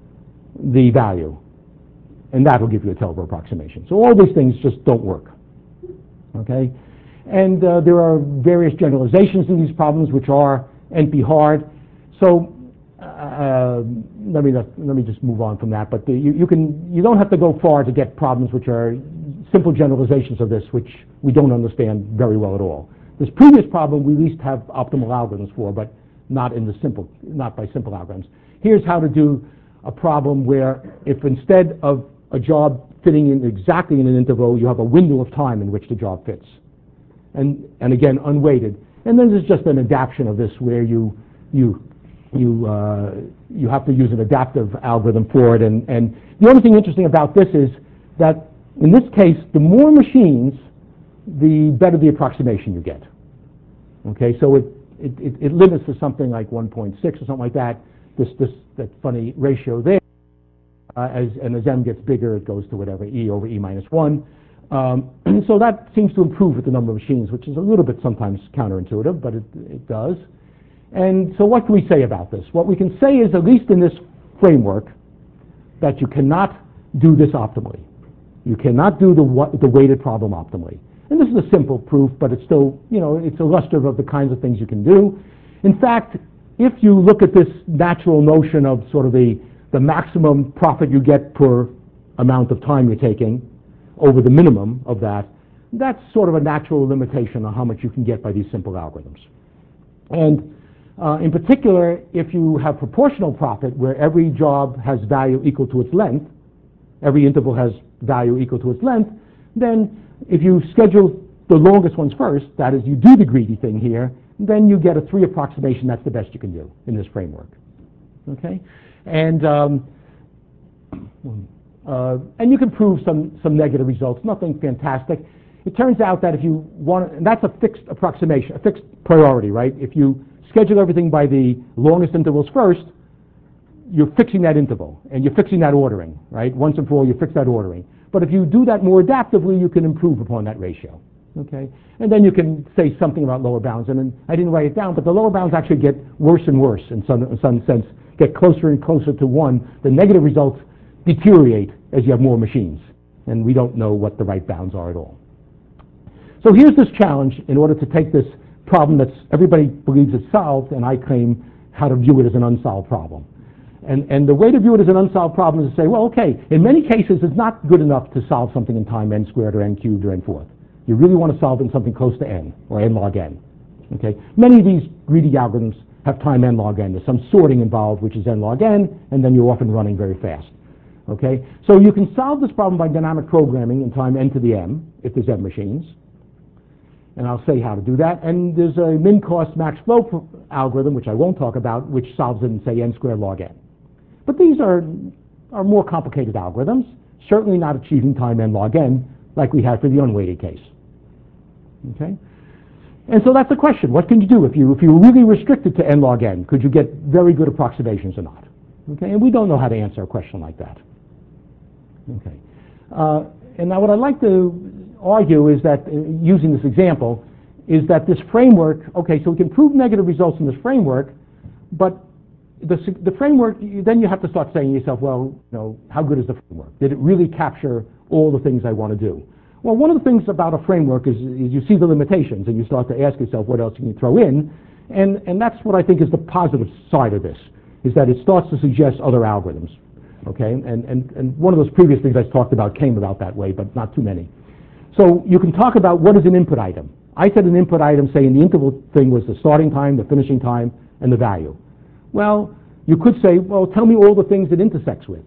the value. And that'll give you a terrible approximation. So all these things just don't work. Okay? And uh, there are various generalizations in these problems which are N P hard. So uh, let me let me just move on from that. But the, you, you can you don't have to go far to get problems which are simple generalizations of this, which we don't understand very well at all. This previous problem we at least have optimal algorithms for, but not in the simple, not by simple algorithms. Here's how to do a problem where if instead of a job fitting in exactly in an interval, you have a window of time in which the job fits. And, and again, unweighted. And then there's just an adaptation of this where you, you, you, uh, you have to use an adaptive algorithm for it. And, and the only thing interesting about this is that in this case, the more machines, the better the approximation you get. Okay, so it, it, it, it limits to something like one point six or something like that, this, this, that funny ratio there. Uh, as, and as m gets bigger, it goes to whatever, e over e minus one. Um, so that seems to improve with the number of machines, which is a little bit sometimes counterintuitive, but it, it does. And so what can we say about this? What we can say is, at least in this framework, that you cannot do this optimally. You cannot do the, the weighted problem optimally. And this is a simple proof, but it's still, you know, it's illustrative of the kinds of things you can do. In fact, if you look at this natural notion of sort of the, the maximum profit you get per amount of time you're taking over the minimum of that, that's sort of a natural limitation on how much you can get by these simple algorithms. And uh, in particular, if you have proportional profit where every job has value equal to its length, every interval has value equal to its length, then if you schedule the longest ones first, that is, you do the greedy thing here, then you get a three approximation. That's the best you can do in this framework. Okay? And um, uh, and you can prove some, some negative results, nothing fantastic. It turns out that if you want, and that's a fixed approximation, a fixed priority, right? If you schedule everything by the longest intervals first, you're fixing that interval, and you're fixing that ordering, right? Once and for all, you fix that ordering. But if you do that more adaptively, you can improve upon that ratio, okay? And then you can say something about lower bounds, and then, I didn't write it down, but the lower bounds actually get worse and worse in some, in some sense, get closer and closer to one. The negative results deteriorate as you have more machines, and we don't know what the right bounds are at all. So here's this challenge in order to take this problem that everybody believes is solved, and I claim how to view it as an unsolved problem. And, and the way to view it as an unsolved problem is to say, well, okay, in many cases it's not good enough to solve something in time n squared or n cubed or n fourth. You really want to solve it in something close to n, or n log n. Okay? Many of these greedy algorithms have time n log n. There's some sorting involved, which is n log n, and then you're often running very fast. Okay? So you can solve this problem by dynamic programming in time n to the m, if there's m machines. And I'll say how to do that. And there's a min-cost max flow algorithm, which I won't talk about, which solves it in, say, n squared log n. But these are, are more complicated algorithms, certainly not achieving time n log n like we had for the unweighted case. Okay? And so that's the question. What can you do if you if you really restricted to n log n? Could you get very good approximations or not? Okay? And we don't know how to answer a question like that. Okay. Uh, and now what I'd like to argue is that, uh, using this example, is that this framework, okay, so we can prove negative results in this framework, but the, the framework, then you have to start saying to yourself, well, you know, how good is the framework? Did it really capture all the things I want to do? Well, one of the things about a framework is, is you see the limitations and you start to ask yourself what else you can throw in, and, and that's what I think is the positive side of this, is that it starts to suggest other algorithms. Okay, and, and, and one of those previous things I talked about came about that way, but not too many. So you can talk about what is an input item. I said an input item, say in the interval thing, was the starting time, the finishing time, and the value. Well, you could say, well, tell me all the things it intersects with.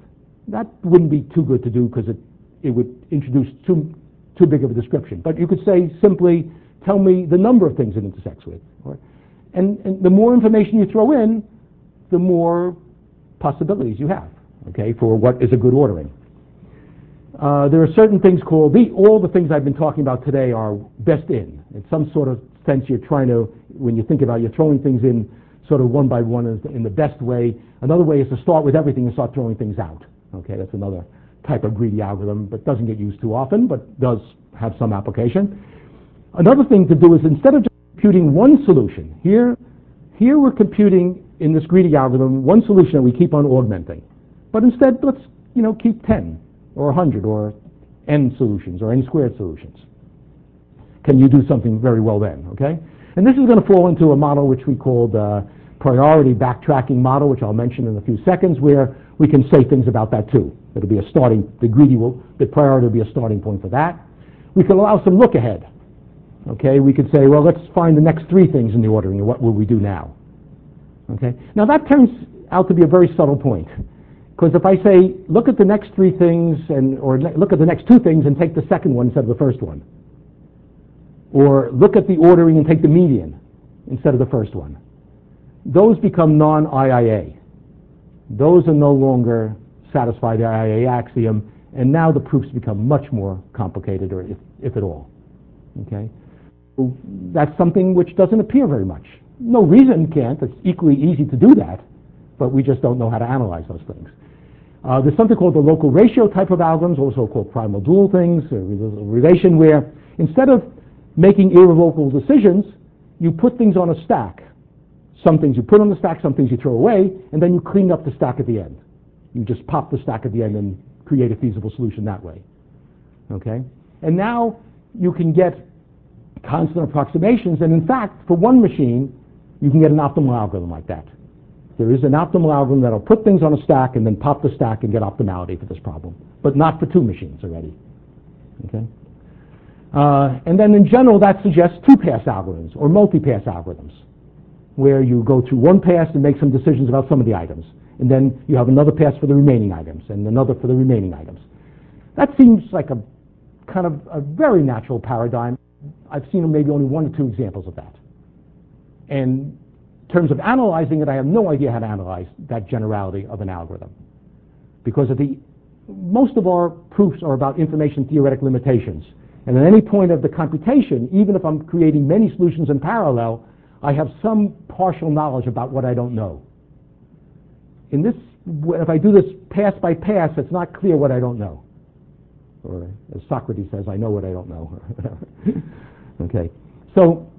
That wouldn't be too good to do because it, it would introduce too, too big of a description. But you could say simply, tell me the number of things it intersects with. Or, and, and the more information you throw in, the more possibilities you have, okay, for what is a good ordering. Uh, there are certain things called, the, all the things I've been talking about today are best in. In some sort of sense, you're trying to, when you think about it, you're throwing things in sort of one by one in the best way. Another way is to start with everything and start throwing things out. Okay, that's another type of greedy algorithm, but doesn't get used too often, but does have some application. Another thing to do is instead of just computing one solution, here, here we're computing in this greedy algorithm one solution that we keep on augmenting. But instead, let's you know keep ten or one hundred or n solutions or n squared solutions. Can you do something very well then? Okay, and this is going to fall into a model which we called uh, priority backtracking model, which I'll mention in a few seconds, where we can say things about that too. It'll be a starting, the greedy will, the priority will be a starting point for that. We can allow some look ahead. Okay, we could say, well, let's find the next three things in the ordering, and what will we do now? Okay, now that turns out to be a very subtle point, because if I say, look at the next three things, and or look at the next two things and take the second one instead of the first one, or look at the ordering and take the median instead of the first one, those become non-I I A. Those are no longer satisfy the I I A axiom, and now the proofs become much more complicated, or if, if at all. Okay, so that's something which doesn't appear very much. No reason it can't. It's equally easy to do that, but we just don't know how to analyze those things. Uh, there's something called the local ratio type of algorithms, also called primal dual things, or relation, where instead of making irrevocable decisions, you put things on a stack. Some things you put on the stack, some things you throw away, and then you clean up the stack at the end. You just pop the stack at the end and create a feasible solution that way. Okay? And now you can get constant approximations, and in fact, for one machine, you can get an optimal algorithm like that. There is an optimal algorithm that will put things on a stack and then pop the stack and get optimality for this problem, but not for two machines already. Okay? Uh, and then in general, that suggests two-pass algorithms or multi-pass algorithms, where you go through one pass and make some decisions about some of the items, and then you have another pass for the remaining items and another for the remaining items. That seems like a kind of a very natural paradigm. I've seen maybe only one or two examples of that. And in terms of analyzing it, I have no idea how to analyze that generality of an algorithm, because of the, most of our proofs are about information theoretic limitations. And at any point of the computation, even if I'm creating many solutions in parallel, I have some partial knowledge about what I don't know. In this, if I do this pass by pass, it's not clear what I don't know. Or as Socrates says, I know what I don't know. Okay, so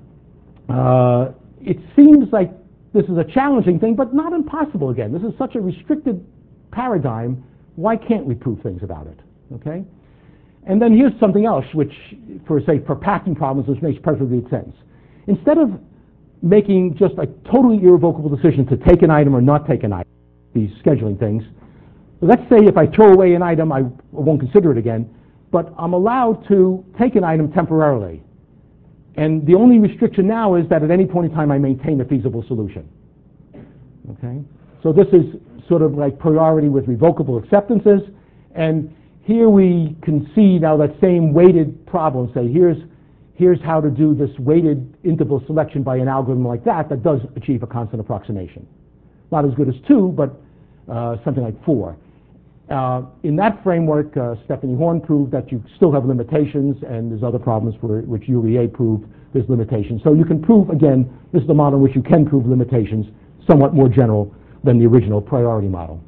uh, it seems like this is a challenging thing, but not impossible again. This is such a restricted paradigm. Why can't we prove things about it? Okay, and then here's something else, which, for say, for packing problems, which makes perfectly sense. Instead of making just a totally irrevocable decision to take an item or not take an item, these scheduling things, let's say if I throw away an item, I won't consider it again, but I'm allowed to take an item temporarily. And the only restriction now is that at any point in time I maintain a feasible solution. Okay? So this is sort of like priority with revocable acceptances, and here we can see now that same weighted problem, say here's here's how to do this weighted interval selection by an algorithm like that that does achieve a constant approximation. Not as good as two, but uh, something like four. Uh, in that framework, uh, Stephanie Horn proved that you still have limitations, and there's other problems for which U E A proved there's limitations. So you can prove, again, this is the model in which you can prove limitations, somewhat more general than the original priority model.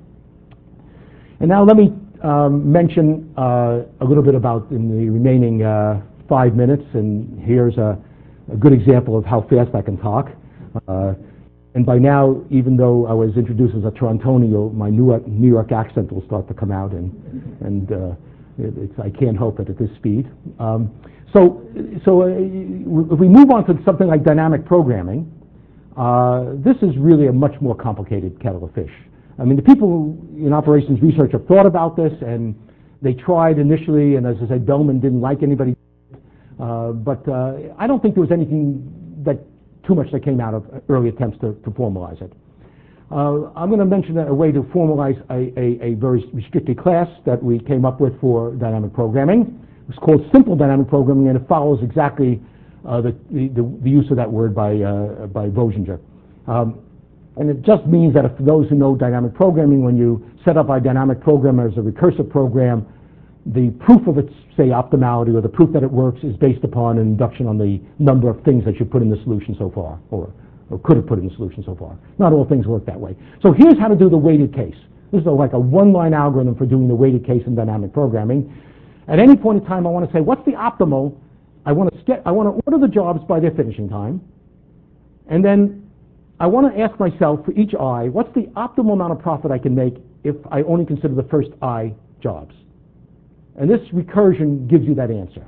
And now let me um, mention uh, a little bit about, in the remaining uh, five minutes, and here's a, a good example of how fast I can talk. Uh, And by now, even though I was introduced as a Torontonio, my New York, New York accent will start to come out, and, and uh, it, it's, I can't help it at this speed. Um, so so uh, if we move on to something like dynamic programming, uh, this is really a much more complicated kettle of fish. I mean, the people in operations research have thought about this, and they tried initially, and as I said, Bellman didn't like anybody, uh, but uh, I don't think there was anything that too much that came out of early attempts to, to formalize it. Uh, I'm going to mention a way to formalize a, a, a very restricted class that we came up with for dynamic programming. It's called simple dynamic programming, and it follows exactly uh, the, the, the use of that word by, uh, by Vosginger. Um, and it just means that for those who know dynamic programming, when you set up a dynamic programmer as a recursive program, the proof of its, say, optimality, or the proof that it works, is based upon an induction on the number of things that you put in the solution so far, or or could have put in the solution so far. Not all things work that way. So here's how to do the weighted case. This is a, like a one-line algorithm for doing the weighted case in dynamic programming. At any point in time, I want to say, what's the optimal? I want to get, I want to order the jobs by their finishing time, and then I want to ask myself for each I, what's the optimal amount of profit I can make if I only consider the first I jobs? And this recursion gives you that answer.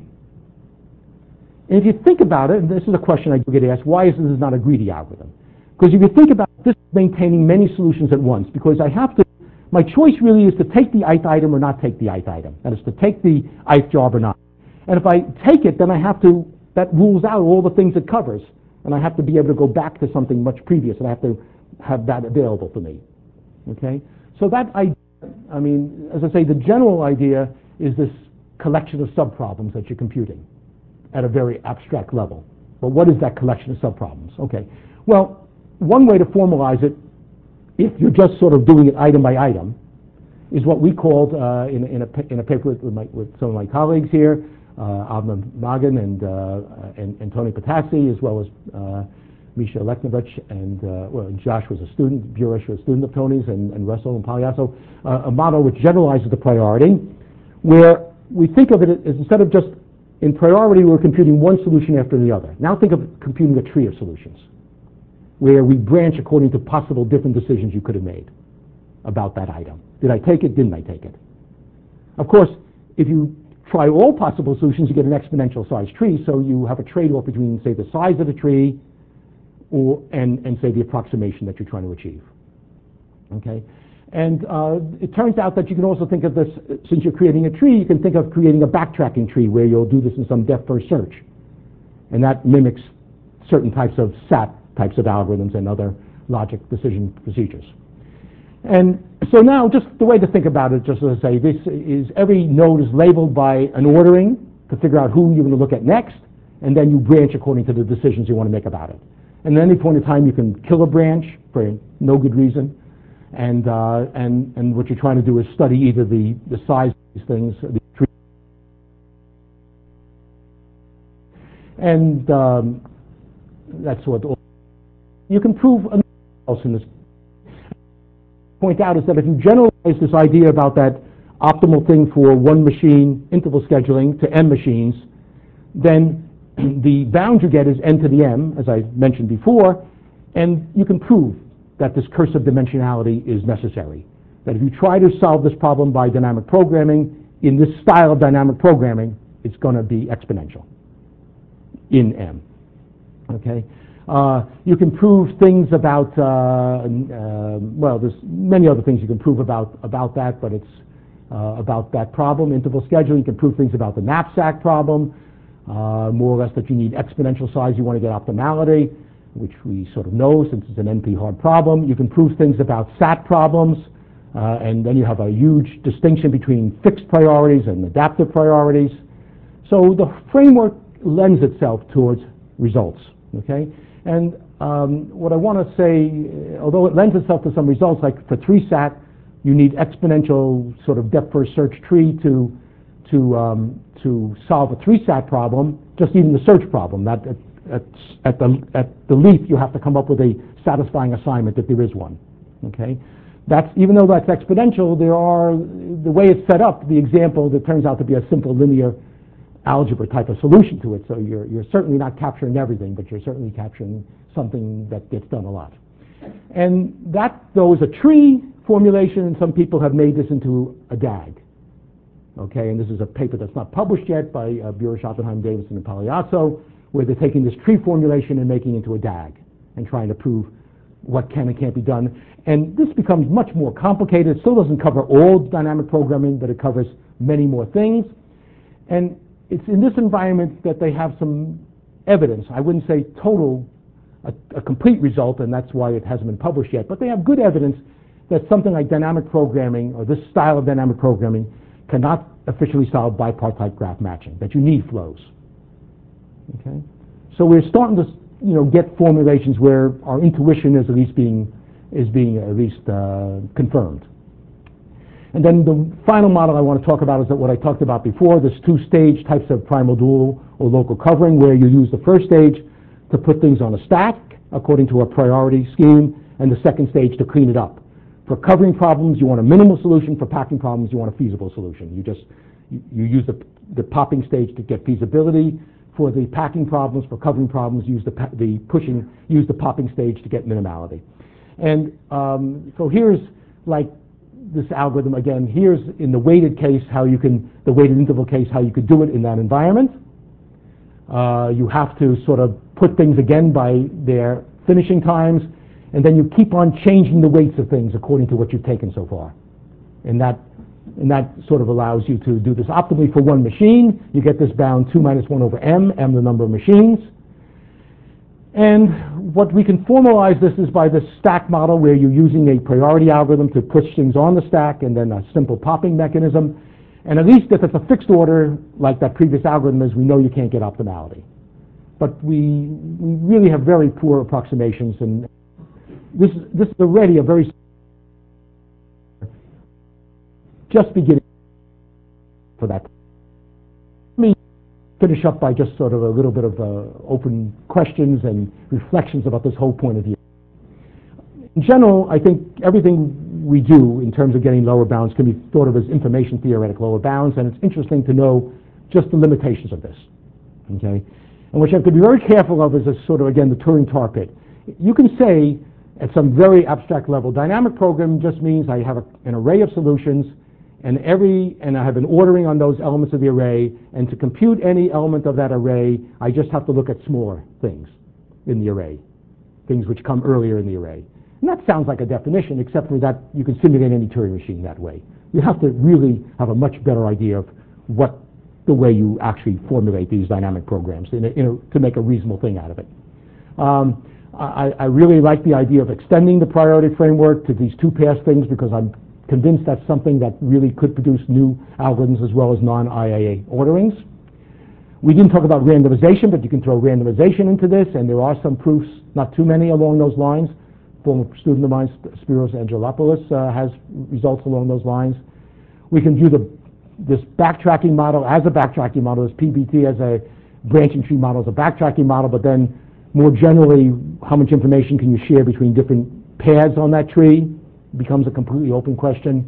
And if you think about it, and this is a question I do get asked, why is this not a greedy algorithm? Because if you think about it, this is maintaining many solutions at once, because I have to, my choice really is to take the ith item or not take the ith item. That is to take the ith job or not. And if I take it, then I have to, that rules out all the things it covers. And I have to be able to go back to something much previous, and I have to have that available for me. Okay? So that idea, I mean, as I say, the general idea is this collection of subproblems that you're computing at a very abstract level. But what is that collection of subproblems? Okay. Well, one way to formalize it, if you're just sort of doing it item by item, is what we called uh, in, in, a, in a paper with, my, with some of my colleagues here, uh, Avner Magen and, uh, and, and Tony Patassi, as well as uh, Misha Leknovich, and uh, well, Josh was a student, Buresh was a student of Tony's, and, and Russell and Palliasso, uh, a model which generalizes the priority, where we think of it as, instead of just in priority, we're computing one solution after the other. Now think of computing a tree of solutions, where we branch according to possible different decisions you could have made about that item. Did I take it? Didn't I take it? Of course, if you try all possible solutions, you get an exponential size tree, so you have a trade-off between, say, the size of the tree or, and, and, say, the approximation that you're trying to achieve. Okay? And uh, it turns out that you can also think of this, since you're creating a tree, you can think of creating a backtracking tree where you'll do this in some depth-first search. And that mimics certain types of S A T types of algorithms and other logic decision procedures. And so now, just the way to think about it, just as I say, this is every node is labeled by an ordering to figure out who you're going to look at next, and then you branch according to the decisions you want to make about it. And at any point in time, you can kill a branch for no good reason. And, uh, and, and what you're trying to do is study either the, the size of these things, the tree. And um, that's what you can prove another else in this. Point out is that if you generalize this idea about that optimal thing for one machine interval scheduling to m machines, then the bound you get is n to the m, as I mentioned before, and you can prove that this cursive dimensionality is necessary. That if you try to solve this problem by dynamic programming, in this style of dynamic programming, it's going to be exponential in M. Okay? Uh, you can prove things about, uh, uh, well, there's many other things you can prove about, about that, but it's uh, about that problem, interval scheduling. You can prove things about the knapsack problem, uh, more or less that you need exponential size, you want to get optimality, which we sort of know since it's an N P hard problem. You can prove things about S A T problems, uh, and then you have a huge distinction between fixed priorities and adaptive priorities. So the framework lends itself towards results, okay? And um, what I want to say, although it lends itself to some results, like for three S A T, you need exponential sort of depth-first search tree to, to, um, to solve a three S A T problem, just even the search problem. That, At, at, the, at the leap, you have to come up with a satisfying assignment if there is one. Okay, that's even though that's exponential. There are the way it's set up. The example that turns out to be a simple linear algebra type of solution to it. So you're you're certainly not capturing everything, but you're certainly capturing something that gets done a lot. And that though is a tree formulation, and some people have made this into a D A G. Okay, and this is a paper that's not published yet by uh, Buresh, Oppenheim, Davidson, and Palliasso, where they're taking this tree formulation and making it into a D A G and trying to prove what can and can't be done. And this becomes much more complicated. It still doesn't cover all dynamic programming, but it covers many more things. And it's in this environment that they have some evidence, I wouldn't say total a, a complete result, and that's why it hasn't been published yet. But they have good evidence that something like dynamic programming, or this style of dynamic programming, cannot efficiently solve bipartite graph matching, that you need flows. Okay? So we're starting to, you know, get formulations where our intuition is at least being, is being at least uh, confirmed. And then the final model I want to talk about is that what I talked about before, this two-stage types of primal dual or local covering, where you use the first stage to put things on a stack according to a priority scheme, and the second stage to clean it up. For covering problems, you want a minimal solution. For packing problems, you want a feasible solution. You just you, you use the, the popping stage to get feasibility. For the packing problems, for covering problems, use the the pushing, use the popping stage to get minimality. And um, so here's like this algorithm again. Here's in the weighted case how you can, the weighted interval case, how you could do it in that environment. Uh, you have to sort of put things again by their finishing times, and then you keep on changing the weights of things according to what you've taken so far. And that, and that sort of allows you to do this optimally for one machine. You get this bound two minus one over m, m the number of machines. And what we can formalize this is by this stack model, where you're using a priority algorithm to push things on the stack, and then a simple popping mechanism. And at least if it's a fixed order, like that previous algorithm is, we know you can't get optimality. But we, we really have very poor approximations, and this, this is already a very just beginning for that. Let me finish up by just sort of a little bit of uh, open questions and reflections about this whole point of view. In general, I think everything we do in terms of getting lower bounds can be thought of as information theoretic lower bounds, and it's interesting to know just the limitations of this. Okay? And what you have to be very careful of is this sort of, again, the Turing tar pit. You can say, at some very abstract level, dynamic programming just means I have a, an array of solutions, and every and I have an ordering on those elements of the array, and to compute any element of that array, I just have to look at smaller things in the array, things which come earlier in the array. And that sounds like a definition, except for that you can simulate any Turing machine that way. You have to really have a much better idea of what the way you actually formulate these dynamic programs in a, in a, to make a reasonable thing out of it. Um, I, I really like the idea of extending the priority framework to these two-pass things, because I'm convinced that's something that really could produce new algorithms as well as non-I A A orderings. We didn't talk about randomization, but you can throw randomization into this, and there are some proofs, not too many along those lines. Former student of mine, Spiros Angelopoulos, uh, has results along those lines. We can view the, this backtracking model as a backtracking model, this P B T as a branching tree model as a backtracking model, but then more generally, how much information can you share between different paths on that tree becomes a completely open question.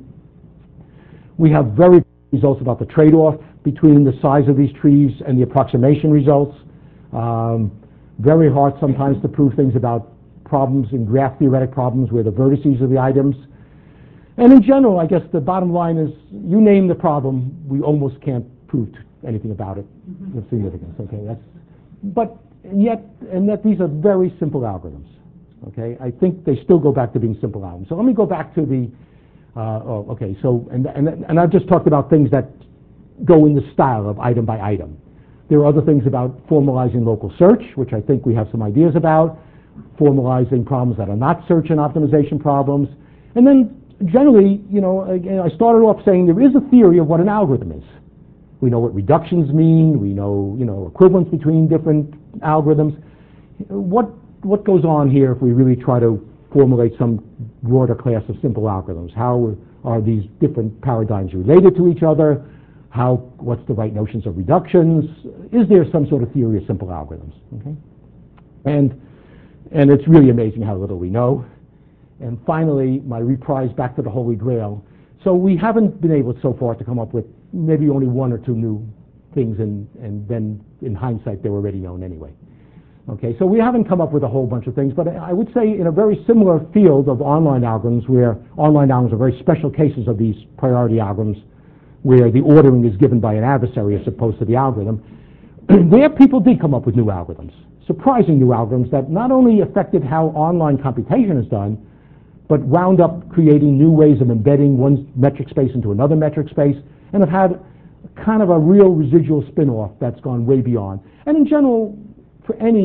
We have very results about the trade-off between the size of these trees and the approximation results. Um, very hard sometimes to prove things about problems in graph theoretic problems where the vertices are the items. And in general, I guess the bottom line is, you name the problem, we almost can't prove anything about it with significance. Okay, that's, but and yet, and yet these are very simple algorithms. Okay, I think they still go back to being simple algorithms. So let me go back to the. Uh, oh, okay. So and and and I've just talked about things that go in the style of item by item. There are other things about formalizing local search, which I think we have some ideas about. Formalizing problems that are not search and optimization problems, and then generally, you know, again, I started off saying there is a theory of what an algorithm is. We know what reductions mean. We know, you know, equivalence between different algorithms. What what goes on here if we really try to formulate some broader class of simple algorithms? How are these different paradigms related to each other? How what's the right notions of reductions? Is there some sort of theory of simple algorithms? Okay, and and it's really amazing how little we know. And finally, my reprise back to the Holy Grail. So we haven't been able so far to come up with maybe only one or two new things, and, and then in hindsight they were already known anyway. Okay, so we haven't come up with a whole bunch of things, but I would say in a very similar field of online algorithms, where online algorithms are very special cases of these priority algorithms, where the ordering is given by an adversary as opposed to the algorithm, there people did come up with new algorithms, surprising new algorithms that not only affected how online computation is done, but wound up creating new ways of embedding one metric space into another metric space, and have had kind of a real residual spin-off that's gone way beyond. And in general, for any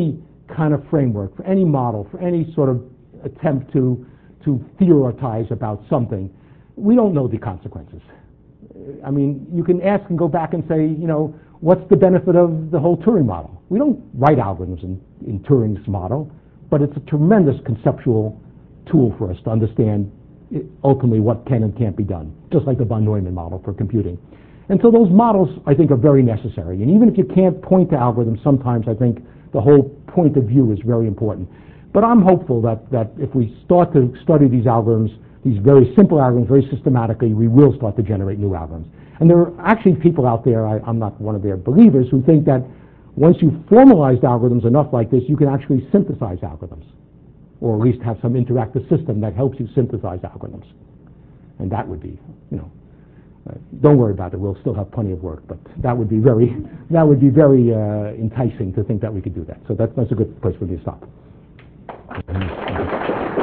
kind of framework, for any model, for any sort of attempt to, to theorize about something, we don't know the consequences. I mean, you can ask and go back and say, you know, what's the benefit of the whole Turing model? We don't write algorithms in, in Turing's model, but it's a tremendous conceptual tool for us to understand it, ultimately what can and can't be done, just like the von Neumann model for computing. And so those models, I think, are very necessary. And even if you can't point to algorithms, sometimes I think the whole point of view is very important. But I'm hopeful that, that if we start to study these algorithms, these very simple algorithms, very systematically, we will start to generate new algorithms. And there are actually people out there, I, I'm not one of their believers, who think that once you've formalized algorithms enough like this, you can actually synthesize algorithms, or at least have some interactive system that helps you synthesize algorithms. And that would be, you know, uh, don't worry about it. We'll still have plenty of work, but that would be very, that would be very uh, enticing to think that we could do that. So that's, that's a good place for me to stop.